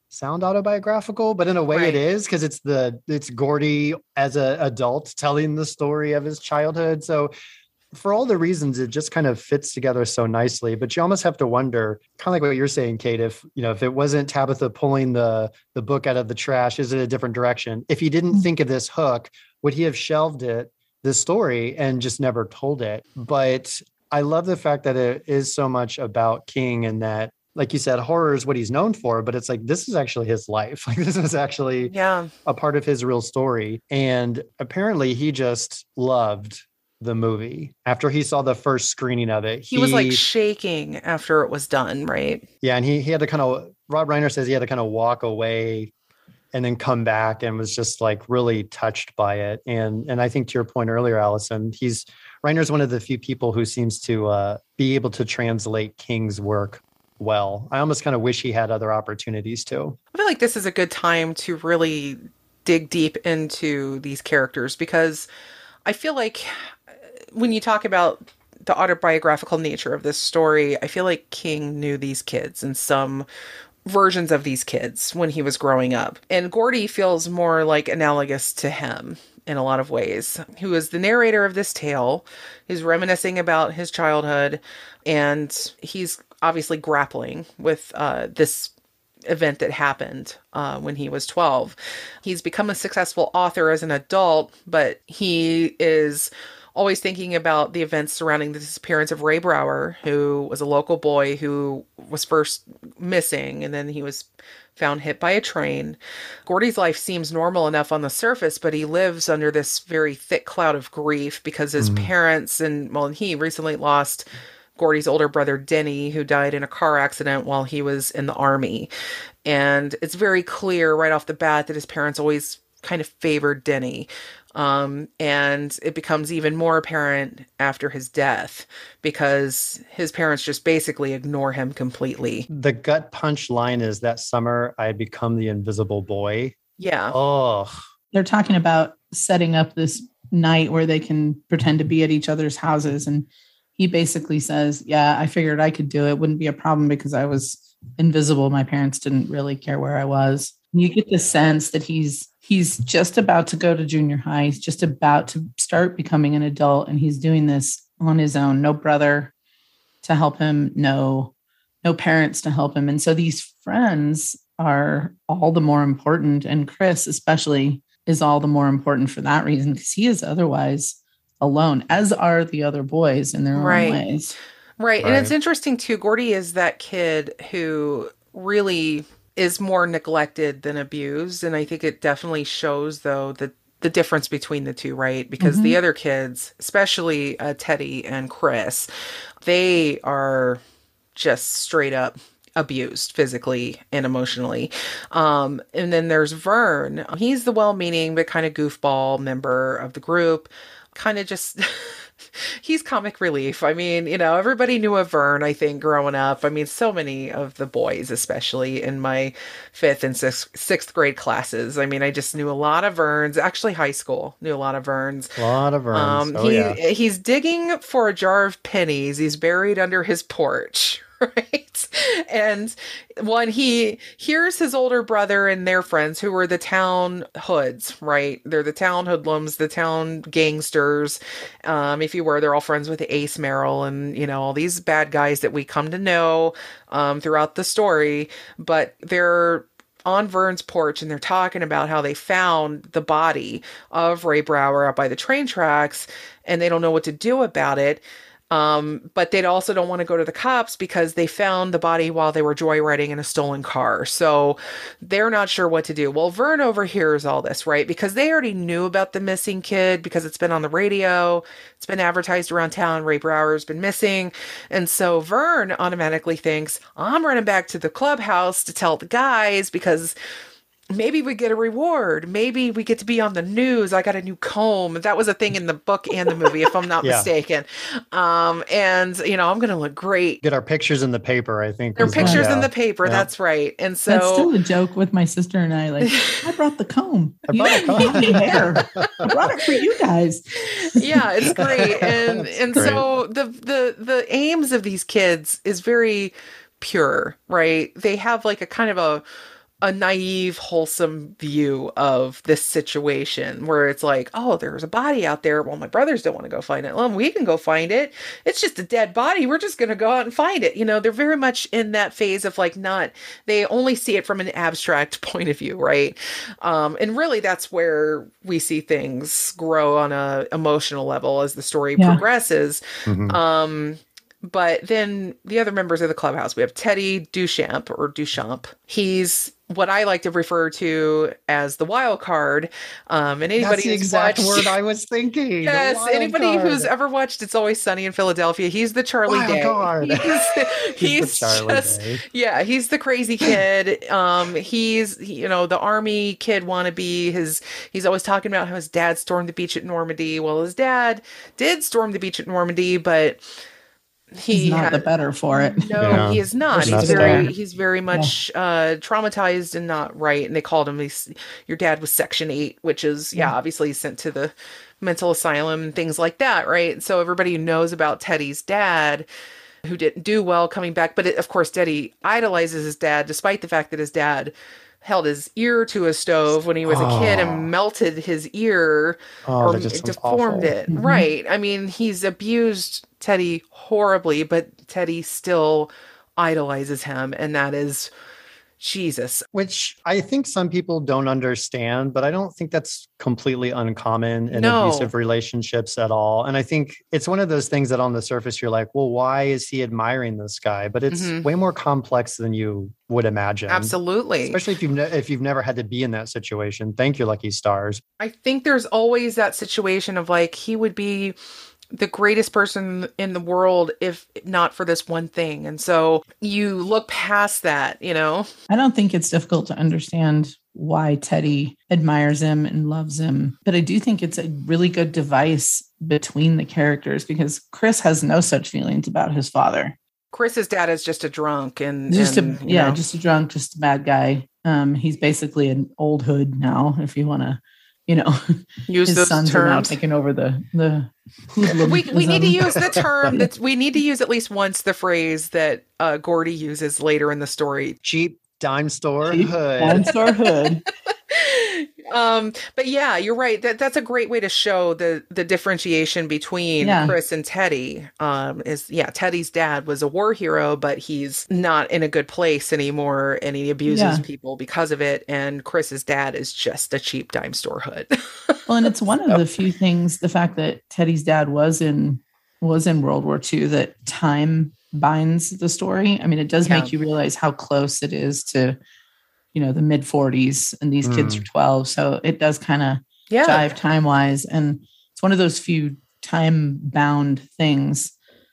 sound autobiographical, but in a way Right. it is, because it's the it's Gordy as an adult telling the story of his childhood. So for all the reasons, it just kind of fits together so nicely. But you almost have to wonder, kind of like what you're saying, Kate, if you know, if it wasn't Tabitha pulling the the book out of the trash, is it a different direction? If he didn't think of this hook, would he have shelved it, this story, and just never told it? But I love the fact that it is so much about King, and that, like you said, horror is what he's known for, but it's like, this is actually his life. Like, this is actually Yeah. a part of his real story. And apparently he just loved the movie. After he saw the first screening of it, He, he was like shaking after it was done, right? Yeah. And he, he had to kind of, Rob Reiner says he had to kind of walk away and then come back, and was just like really touched by it. And, and I think to your point earlier, Allison, he's, Reiner's one of the few people who seems to uh, be able to translate King's work well. I almost kind of wish he had other opportunities too. I feel like this is a good time to really dig deep into these characters, because I feel like when you talk about the autobiographical nature of this story, I feel like King knew these kids and some versions of these kids when he was growing up. And Gordy feels more like analogous to him in a lot of ways, who is the narrator of this tale. He's reminiscing about his childhood, and he's obviously grappling with uh, this event that happened uh, when he was twelve. He's become a successful author as an adult, but he is always thinking about the events surrounding the disappearance of Ray Brower, who was a local boy who was first missing, and then he was found hit by a train. Gordy's life seems normal enough on the surface, but he lives under this very thick cloud of grief because his mm. parents and, well, he recently lost Gordy's older brother, Denny, who died in a car accident while he was in the army. And it's very clear right off the bat that his parents always kind of favored Denny. Um, and it becomes even more apparent after his death, because his parents just basically ignore him completely. The gut punch line is, that summer I had become the invisible boy. Yeah. Oh, they're talking about setting up this night where they can pretend to be at each other's houses. And he basically says, yeah, I figured I could do it. Wouldn't be a problem because I was invisible. My parents didn't really care where I was. And you get the sense that he's He's just about to go to junior high. He's just about to start becoming an adult, and he's doing this on his own. No brother to help him, no, no parents to help him. And so these friends are all the more important. And Chris especially is all the more important for that reason, because he is otherwise alone, as are the other boys in their right. own ways. Right. Right. And it's interesting too. Gordy is that kid who really is more neglected than abused. And I think it definitely shows, though, that the difference between the two, right? Because mm-hmm. the other kids, especially uh, Teddy and Chris, they are just straight up abused physically and emotionally. Um, and then there's Vern. He's the well-meaning but kind of goofball member of the group. Kind of just... He's comic relief. I mean, you know, everybody knew of Vern, I think, growing up. I mean, so many of the boys, especially in my fifth and sixth, sixth grade classes. I mean, I just knew a lot of Verns. Actually, high school, knew a lot of Verns. A lot of Verns. Um, oh, he, yeah. He's digging for a jar of pennies. He's buried under his porch. Right. And when he hears his older brother and their friends, who were the town hoods, right? They're the town hoodlums, the town gangsters. Um, if you were, they're all friends with Ace Merrill and, you know, all these bad guys that we come to know um, throughout the story. But they're on Vern's porch and they're talking about how they found the body of Ray Brower out by the train tracks, and they don't know what to do about it. Um, but they also don't want to go to the cops because they found the body while they were joyriding in a stolen car. So they're not sure what to do. Well, Vern overhears all this, right? Because they already knew about the missing kid because it's been on the radio. It's been advertised around town. Ray Brower's been missing. And so Vern automatically thinks, I'm running back to the clubhouse to tell the guys because maybe we get a reward. Maybe we get to be on the news. I got a new comb. That was a thing in the book and the movie, if I'm not yeah. mistaken. Um, and, you know, I'm going to look great. Get our pictures in the paper, I think. There are pictures in the paper. Yeah. That's right. And so... That's still a joke with my sister and I. Like, I brought the comb. I brought a comb. Hair. I brought it for you guys. Yeah, it's great. And and great. So the, the the aims of these kids is very pure, right? They have like a kind of a a naive, wholesome view of this situation where it's like, oh, there's a body out there. Well, my brothers don't want to go find it. Well, we can go find it. It's just a dead body. We're just going to go out and find it. You know, they're very much in that phase of like not, they only see it from an abstract point of view, right? Um, and really that's where we see things grow on a emotional level as the story yeah. progresses. Mm-hmm. Um, But then the other members of the clubhouse, we have Teddy Duchamp or Duchamp. He's what I like to refer to as the wild card. Um, and anybody That's the exact watched, word I was thinking. Yes, anybody card. Who's ever watched It's Always Sunny in Philadelphia, he's the Charlie wild Day. Card. He's, he's, he's the Charlie just, Day. Yeah, he's the crazy kid. Um, he's you know the army kid wannabe. His he's always talking about how his dad stormed the beach at Normandy. Well, his dad did storm the beach at Normandy, but He he's not had, the better for it. No, yeah. he is not. He's He's not very, there. he's very much yeah. uh, traumatized and not right. And they called him. He's, your dad was Section Eight, which is yeah, yeah, obviously sent to the mental asylum and things like that, right? So everybody knows about Teddy's dad, who didn't do well coming back. But it, of course, Teddy idolizes his dad, despite the fact that his dad held his ear to a stove when he was oh. a kid and melted his ear oh, or deformed awful. it. Mm-hmm. Right. I mean, he's abused Teddy horribly, but Teddy still idolizes him. And that is Jesus. Which I think some people don't understand, but I don't think that's completely uncommon in no. abusive relationships at all. And I think it's one of those things that on the surface, you're like, well, why is he admiring this guy? But it's mm-hmm. way more complex than you would imagine. Absolutely. Especially if you've, ne- if you've never had to be in that situation. Thank you, Lucky Stars. I think there's always that situation of like, he would be the greatest person in the world if not for this one thing. And so you look past that, you know? I don't think it's difficult to understand why Teddy admires him and loves him. But I do think it's a really good device between the characters because Chris has no such feelings about his father. Chris's dad is just a drunk and just and, a yeah, know. just a drunk, just a bad guy. Um, he's basically an old hood now, if you want to, you know, use his those sons terms. are now taking over the the. we we need to use the term that we need to use at least once the phrase that uh, Gordy uses later in the story. Cheap dime store Cheap hood. Dime store hood. Um, but yeah, you're right. That that's a great way to show the the differentiation between yeah. Chris and Teddy. Um, is yeah, Teddy's dad was a war hero, but he's not in a good place anymore, and he abuses yeah. people because of it. And Chris's dad is just a cheap dime store hood. Well, and it's one of the few things, the fact that Teddy's dad was in was in World War Two, that time binds the story. I mean, it does yeah. make you realize how close it is to, you know, the mid forties, and these mm. kids are twelve. So it does kind of yeah. jive time wise. And it's one of those few time bound things.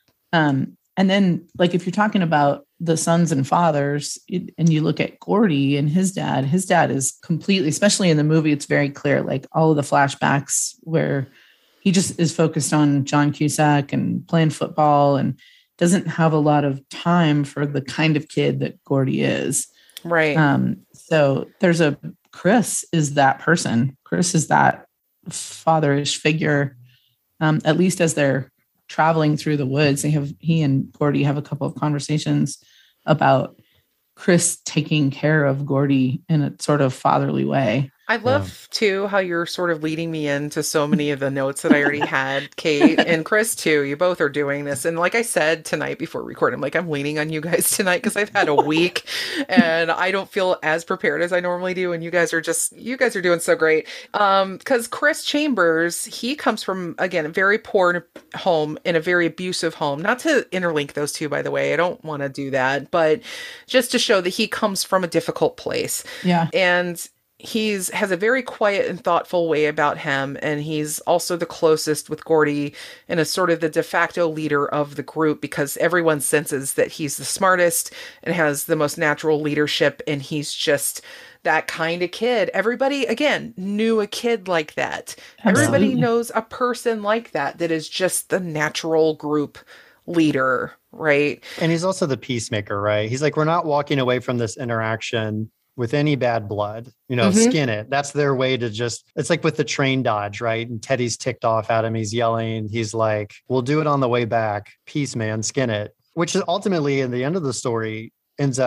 Um, and then like, if you're talking about the sons and fathers it, and you look at Gordy and his dad, his dad is completely, especially in the movie, it's very clear, like all of the flashbacks where he just is focused on John Cusack and playing football and doesn't have a lot of time for the kind of kid that Gordy is. Right. Um, so there's a, Chris is that person. Chris is that fatherish figure, um, at least as they're traveling through the woods. They have, he and Gordy have a couple of conversations about Chris taking care of Gordy in a sort of fatherly way. I love, yeah. too, how you're sort of leading me into so many of the notes that I already had, Kate, and Chris, too. You both are doing this. And like I said tonight before recording, I'm like, I'm leaning on you guys tonight because I've had a week and I don't feel as prepared as I normally do. And you guys are just, you guys are doing so great. Um, because Chris Chambers, he comes from, again, a very poor home in a very abusive home. Not to interlink those two, by the way. I don't want to do that. But just to show that he comes from a difficult place. Yeah. And he's has a very quiet and thoughtful way about him, and he's also the closest with Gordy and is sort of the de facto leader of the group because everyone senses that he's the smartest and has the most natural leadership, and he's just that kind of kid. Everybody, again, knew a kid like that. Absolutely. Everybody knows a person like that that is just the natural group leader, right? And he's also the peacemaker, right? He's like, we're not walking away from this interaction with any bad blood, you know, mm-hmm. skin it. That's their way to just, it's like with the train dodge, right? And Teddy's ticked off at him. He's yelling. He's like, we'll do it on the way back. Peace, man, skin it. Which is ultimately, in the end of the story, ends up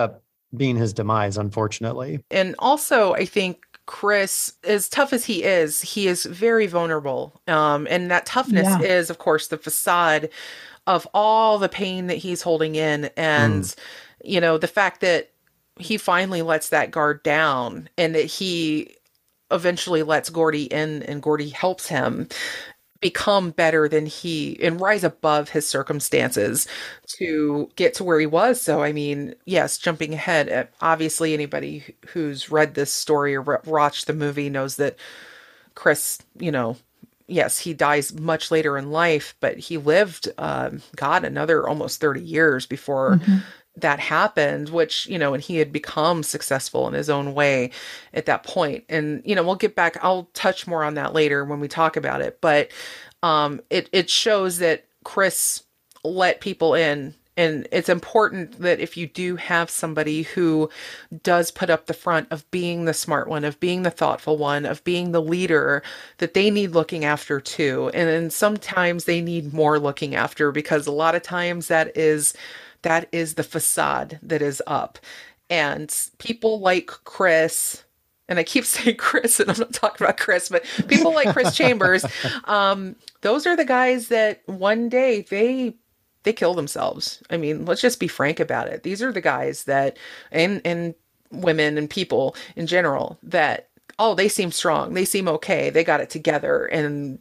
being his demise, unfortunately. And also, I think Chris, as tough as he is, he is very vulnerable. Um, and that toughness Yeah. is, of course, the facade of all the pain that he's holding in. And, mm. you know, the fact that he finally lets that guard down and that he eventually lets Gordy in and Gordy helps him become better than he and rise above his circumstances to get to where he was. So, I mean, yes, jumping ahead, obviously anybody who's read this story or watched the movie knows that Chris, you know, yes, he dies much later in life, but he lived, um, God, another almost thirty years before mm-hmm. that happened, which, you know, and he had become successful in his own way at that point. And, you know, we'll get back, I'll touch more on that later when we talk about it, but um, it, it shows that Chris let people in. And it's important that if you do have somebody who does put up the front of being the smart one, of being the thoughtful one, of being the leader, that they need looking after too. And then sometimes they need more looking after, because a lot of times that is that is the facade that is up. And people like Chris, and I keep saying Chris, and I'm not talking about Chris, but people like Chris Chambers, um, those are the guys that one day they they kill themselves. I mean, let's just be frank about it. These are the guys that, and and women and people in general, that, oh, they seem strong, they seem okay, they got it together, and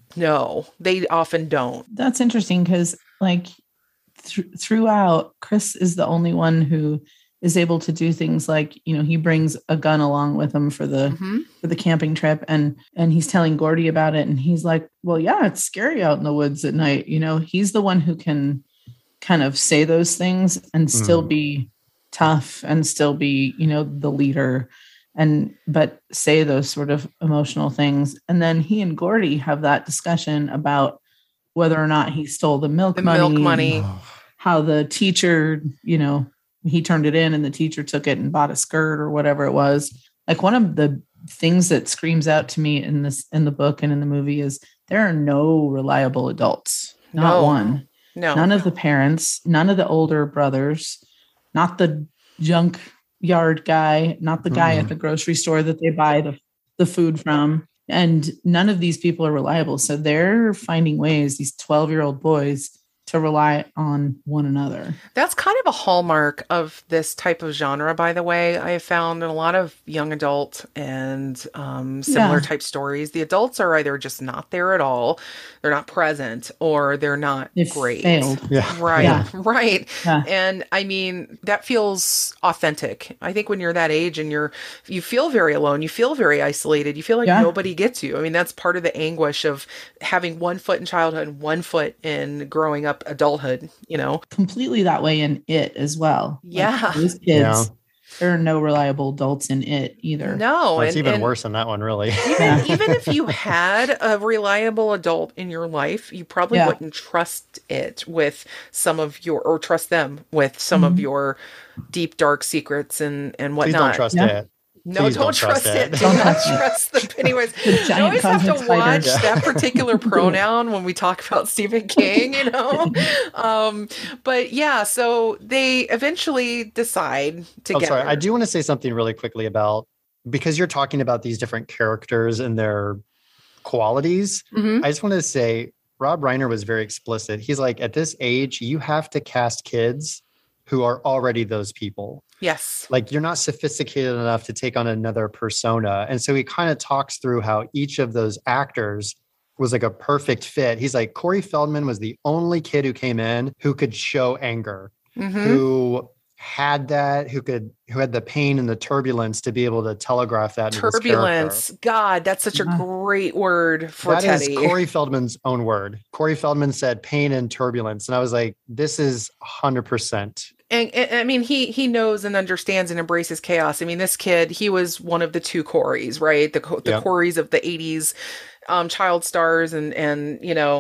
no, they often don't. That's interesting, because like th- throughout, Chris is the only one who is able to do things like, you know, he brings a gun along with him for the mm-hmm. for the camping trip, and and he's telling Gordy about it, and he's like, well, yeah, it's scary out in the woods at night. You know, he's the one who can kind of say those things and still mm. be tough and still be, you know, the leader, and but say those sort of emotional things. And then he and Gordy have that discussion about whether or not he stole the milk the money, milk money, how the teacher, you know, he turned it in and the teacher took it and bought a skirt or whatever it was. Like, one of the things that screams out to me in this, in the book and in the movie, is there are no reliable adults. Not no. one. No. None of the parents, none of the older brothers, not the junk yard guy, not the guy mm. at the grocery store that they buy the, the food from. And none of these people are reliable. So they're finding ways, these twelve-year-old boys, to rely on one another. That's kind of a hallmark of this type of genre, by the way. I have found in a lot of young adult and um, similar yeah. type stories, the adults are either just not there at all, they're not present, or they're not They've great. Failed. Yeah. Right, yeah. right. Yeah. And I mean, that feels authentic. I think when you're that age and you're, you feel very alone, you feel very isolated, you feel like yeah. nobody gets you. I mean, that's part of the anguish of having one foot in childhood and one foot in growing up adulthood, you know, completely that way in It as well. Yeah. Like, those kids, yeah. there are no reliable adults in It either. No. Well, it's and, even and worse than that one, really. Even, even if you had a reliable adult in your life, you probably yeah. wouldn't trust it with some of your, or trust them with some mm-hmm. of your deep, dark secrets and, and whatnot. Please don't trust yeah. it. No, Please don't, don't trust, trust it. it. Do not trust the Pennywise. The I always have to watch spider. that particular pronoun when we talk about Stephen King, you know? um, but yeah, so they eventually decide together. I'm sorry, I do want to say something really quickly about, because you're talking about these different characters and their qualities. Mm-hmm. I just want to say, Rob Reiner was very explicit. He's like, at this age, you have to cast kids who are already those people. Yes. Like, you're not sophisticated enough to take on another persona. And so he kind of talks through how each of those actors was like a perfect fit. He's like, Corey Feldman was the only kid who came in who could show anger, mm-hmm. who had that, who could, who had the pain and the turbulence to be able to telegraph that. Turbulence. God, that's such a great word for that Teddy. That is Corey Feldman's own word. Corey Feldman said pain and turbulence. And I was like, this is one hundred percent. And, and I mean, he he knows and understands and embraces chaos. I mean, this kid, he was one of the two Coreys, right? The the yep. Coreys of the eighties um, child stars, and and you know,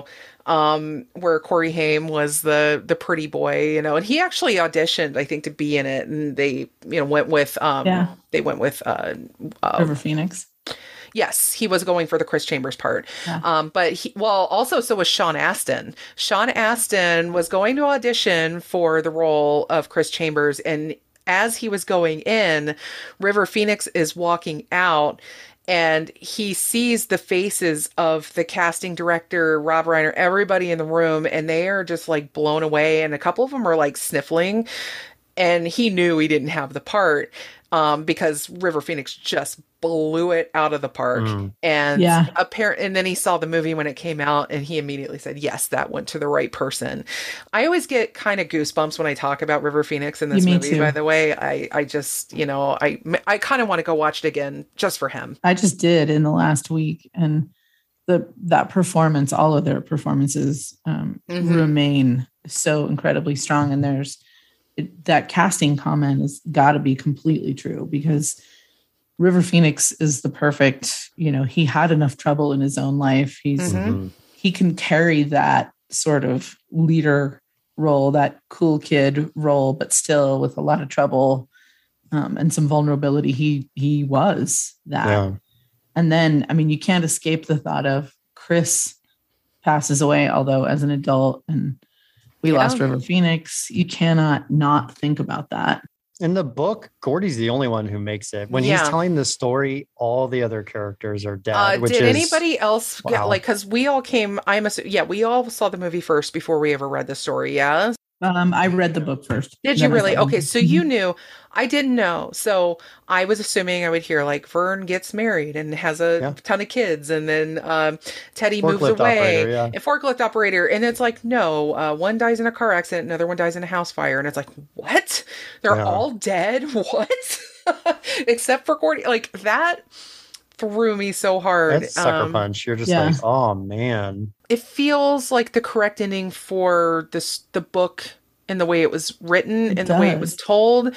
um, where Corey Haim was the the pretty boy, you know, and he actually auditioned, I think, to be in it, and they you know went with um yeah. they went with uh, uh River Phoenix. Yes, he was going for the Chris Chambers part. Yeah. Um, but he, well, also, so was Sean Astin. Sean Astin was going to audition for the role of Chris Chambers, and as he was going in, River Phoenix is walking out, and he sees the faces of the casting director, Rob Reiner, everybody in the room, and they are just like blown away. And a couple of them are like sniffling. And he knew he didn't have the part um, because River Phoenix just blew it out of the park. Mm. And yeah. apparent, and then he saw the movie when it came out, and he immediately said, yes, that went to the right person. I always get kind of goosebumps when I talk about River Phoenix in this Me movie, too. by the way. I, I just, you know, I, I kind of want to go watch it again just for him. I just did in the last week. And the that performance, all of their performances um, mm-hmm. remain so incredibly strong. And there's, It, that casting comment has got to be completely true, because River Phoenix is the perfect, you know, he had enough trouble in his own life. He's, mm-hmm. he can carry that sort of leader role, that cool kid role, but still with a lot of trouble um, and some vulnerability. He, he was that. Yeah. And then, I mean, you can't escape the thought of Chris passes away, although as an adult, and we yeah. lost River Phoenix. You cannot not think about that. In the book, Gordy's the only one who makes it. When yeah. he's telling the story, all the other characters are dead. Uh, which did is, anybody else wow. get, like, because we all came, I'm assuming, yeah, we all saw the movie first before we ever read the story, yeah? Um, I read the book first. Did you really? Okay, so you knew. I didn't know. So I was assuming I would hear like Vern gets married and has a yeah. ton of kids, and then um, Teddy forklift moves away. Operator, yeah. And forklift operator, and it's like no, uh, one dies in a car accident, another one dies in a house fire, and it's like what? They're yeah. all dead. What? Except for Gordy. Like that threw me so hard. That's sucker um, punch. You're just yeah. like, oh man. It feels like the correct ending for this the book and the way it was written it and does. The way it was told,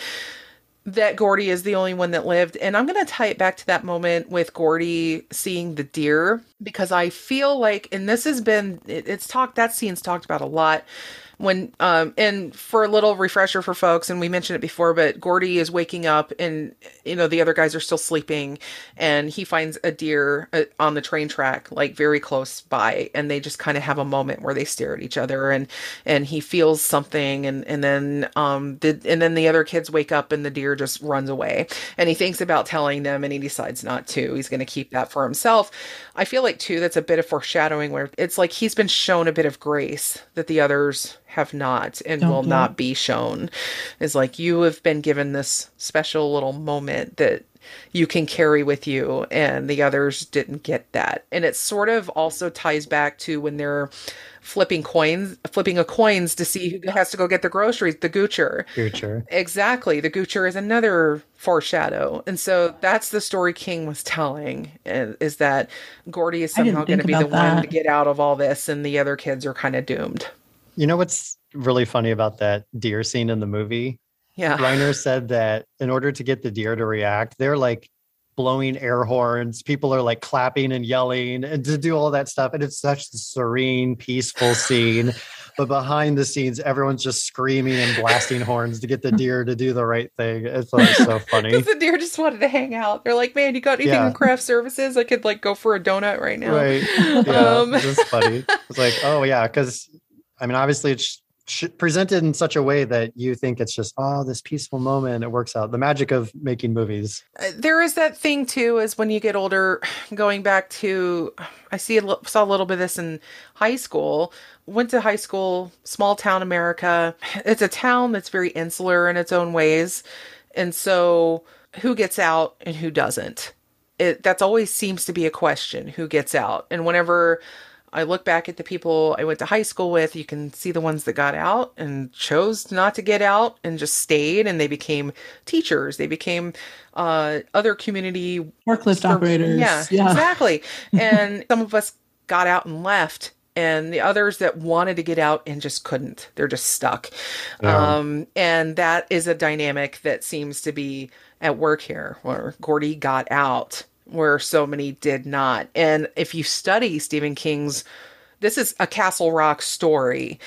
that Gordy is the only one that lived. And I'm going to tie it back to that moment with Gordy seeing the deer, because I feel like, and this has been, it, it's talked, that scene's talked about a lot. When, um, and for a little refresher for folks, and we mentioned it before, but Gordy is waking up and, you know, the other guys are still sleeping, and he finds a deer uh, on the train track, like very close by. And they just kind of have a moment where they stare at each other, and, and he feels something. And, and then, um, the, and then the other kids wake up and the deer just runs away, and he thinks about telling them, and he decides not to. He's going to keep that for himself. I feel like too, that's a bit of foreshadowing where it's like, he's been shown a bit of grace that the others have not and Don't will get. not be shown. Is like, you have been given this special little moment that you can carry with you, and the others didn't get that. And it sort of also ties back to when they're flipping coins, flipping a coins to see who has to go get the groceries, the Goocher. Goocher. Exactly. The Goocher is another foreshadow. And so that's the story King was telling, is that Gordy is somehow going to be the that. one to get out of all this, and the other kids are kind of doomed. You know what's really funny about that deer scene in the movie? Yeah. Reiner said that in order to get the deer to react, they're like blowing air horns. People are like clapping and yelling and to do all that stuff. And it's such a serene, peaceful scene. But behind the scenes, everyone's just screaming and blasting horns to get the deer to do the right thing. It's like so funny. Because the deer just wanted to hang out. They're like, man, you got anything yeah. in craft services? I could like go for a donut right now. Right. Yeah. Um. It's funny. It's like, oh yeah. Because I mean, obviously it's presented in such a way that you think it's just, oh, this peaceful moment. It works out. The magic of making movies. Uh, there is that thing too, is when you get older, going back to, I see a, saw a little bit of this in high school. Went to high school, small town America. It's a town that's very insular in its own ways. And so who gets out and who doesn't? It, that's always seems to be a question, who gets out. And whenever I look back at the people I went to high school with, you can see the ones that got out and chose not to get out and just stayed, and they became teachers. They became uh, other community forklift operators. Yeah, yeah. Exactly. And some of us got out and left, and the others that wanted to get out and just couldn't. They're just stuck. Yeah. Um, and that is a dynamic that seems to be at work here, where Gordy got out, where so many did not. And if you study Stephen King's, this is a Castle Rock story.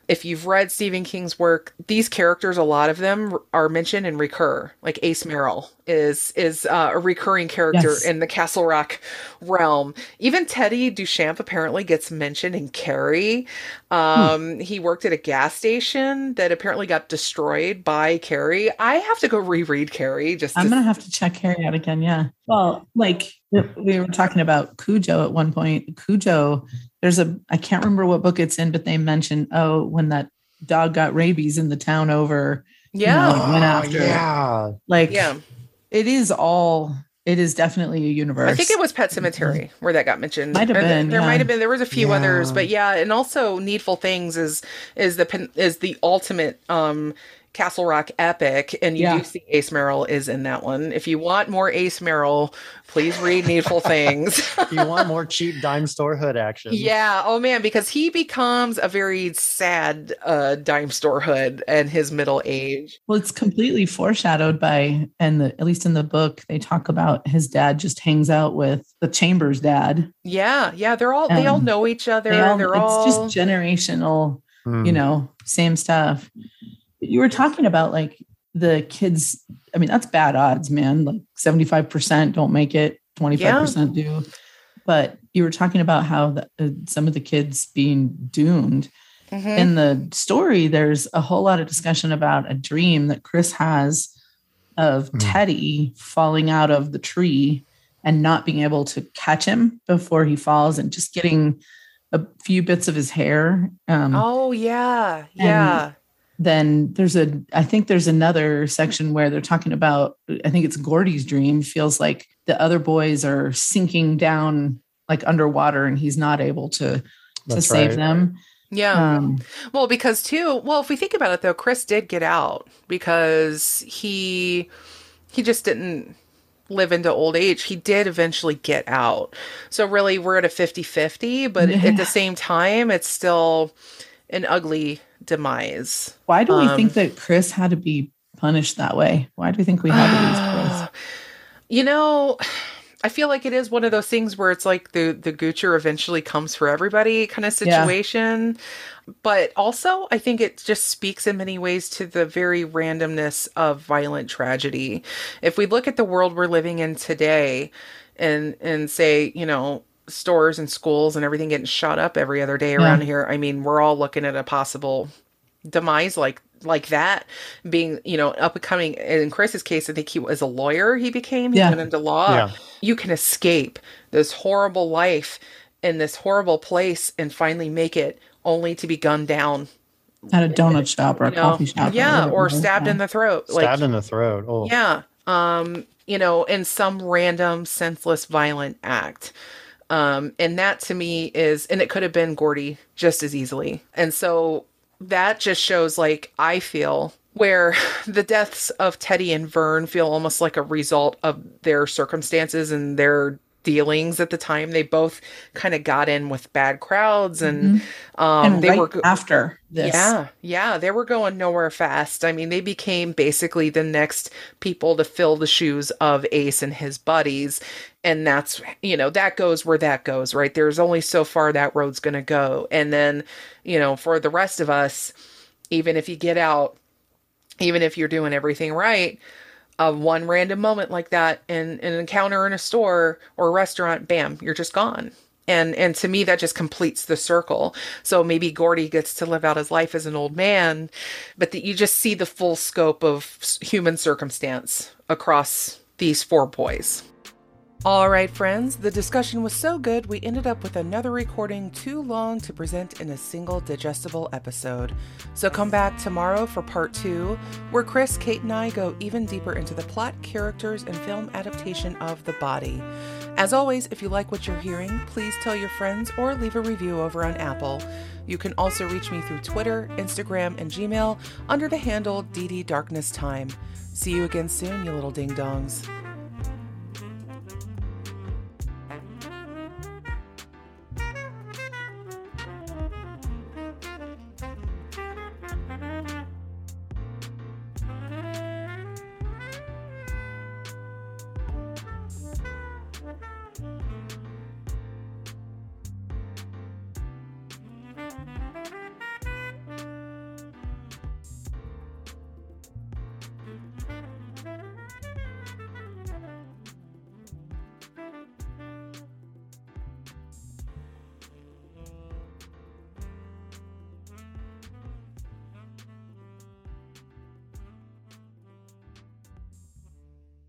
if you've read Stephen King's work, these characters, a lot of them are mentioned and recur. Like Ace Merrill is is uh, a recurring character Yes. in the Castle Rock realm. Even Teddy Duchamp apparently gets mentioned in Carrie. Um, hmm. He worked at a gas station that apparently got destroyed by Carrie. I have to go reread Carrie. Just I'm to... gonna have to check Carrie out again. Yeah. Well, like we were talking about Cujo at one point. Cujo. There's a, I can't remember what book it's in, but they mentioned, oh, when that dog got rabies in the town over, yeah, you know, went after, yeah, like, yeah, it is all, it is definitely a universe. I think it was Pet Sematary mm-hmm. where that got mentioned. Might have been, there yeah. might have been, there was a few yeah. others, but yeah, and also Needful Things is is the is the ultimate um Castle Rock epic, and you yeah. do see Ace Merrill is in that one. If you want more Ace Merrill, please read Needful Things. If you want more cheap dime store hood action. Yeah. Oh man, because he becomes a very sad uh, dime store hood in his middle age. Well, it's completely foreshadowed by, and the, at least in the book, they talk about his dad just hangs out with the Chambers dad. Yeah. Yeah. They're all, um, they all know each other. They all, they're it's all just generational, mm. you know, same stuff. You were talking about like the kids. I mean, that's bad odds, man. Like seventy-five percent don't make it, twenty-five percent yeah. do. But you were talking about how the, uh, some of the kids being doomed. Mm-hmm. In the story, there's a whole lot of discussion about a dream that Chris has of mm-hmm. Teddy falling out of the tree and not being able to catch him before he falls and just getting a few bits of his hair. Um, oh, yeah. Yeah. Then there's a, I think there's another section where they're talking about, I think it's Gordy's dream, feels like the other boys are sinking down like underwater and he's not able to, That's to save right. them. Yeah. Um, well, because too, well, if we think about it though, Chris did get out because he, he just didn't live into old age. He did eventually get out. So really we're at a fifty-fifty, but yeah. at the same time, it's still an ugly demise. Why do we um, think that Chris had to be punished that way? Why do we think we had to lose Chris? You know, I feel like it is one of those things where it's like the the Goocher eventually comes for everybody kind of situation. Yeah. But also, I think it just speaks in many ways to the very randomness of violent tragedy. If we look at the world we're living in today and and say, you know, stores and schools and everything getting shot up every other day around yeah. here. I mean, we're all looking at a possible demise like like that being, you know, up and coming. In Chris's case, I think he was a lawyer. He became, he yeah. went into law. Yeah. You can escape this horrible life in this horrible place and finally make it only to be gunned down at a donut shop or a you know, coffee shop. Yeah. Or, or stabbed yeah. in the throat. Stabbed like, in the throat. Oh yeah. Um, you know, in some random, senseless, violent act. Um, and that to me is, and it could have been Gordy just as easily. And so that just shows, like, I feel where the deaths of Teddy and Vern feel almost like a result of their circumstances and their dealings at the time. They both kind of got in with bad crowds and, mm-hmm. um, and they right were go- after this. Yeah. Yeah. They were going nowhere fast. I mean, they became basically the next people to fill the shoes of Ace and his buddies. And that's, you know, that goes where that goes, right? There's only so far that road's going to go. And then, you know, for the rest of us, even if you get out, even if you're doing everything right, uh, one random moment like that in, in an encounter in a store or a restaurant, bam, you're just gone. And and to me, that just completes the circle. So maybe Gordy gets to live out his life as an old man, but that you just see the full scope of human circumstance across these four boys. All right, friends, the discussion was so good, we ended up with another recording too long to present in a single digestible episode. So come back tomorrow for part two, where Chris, Kate, and I go even deeper into the plot, characters, and film adaptation of The Body. As always, if you like what you're hearing, please tell your friends or leave a review over on Apple. You can also reach me through Twitter, Instagram, and Gmail under the handle D D Darkness Time. See you again soon, you little ding-dongs.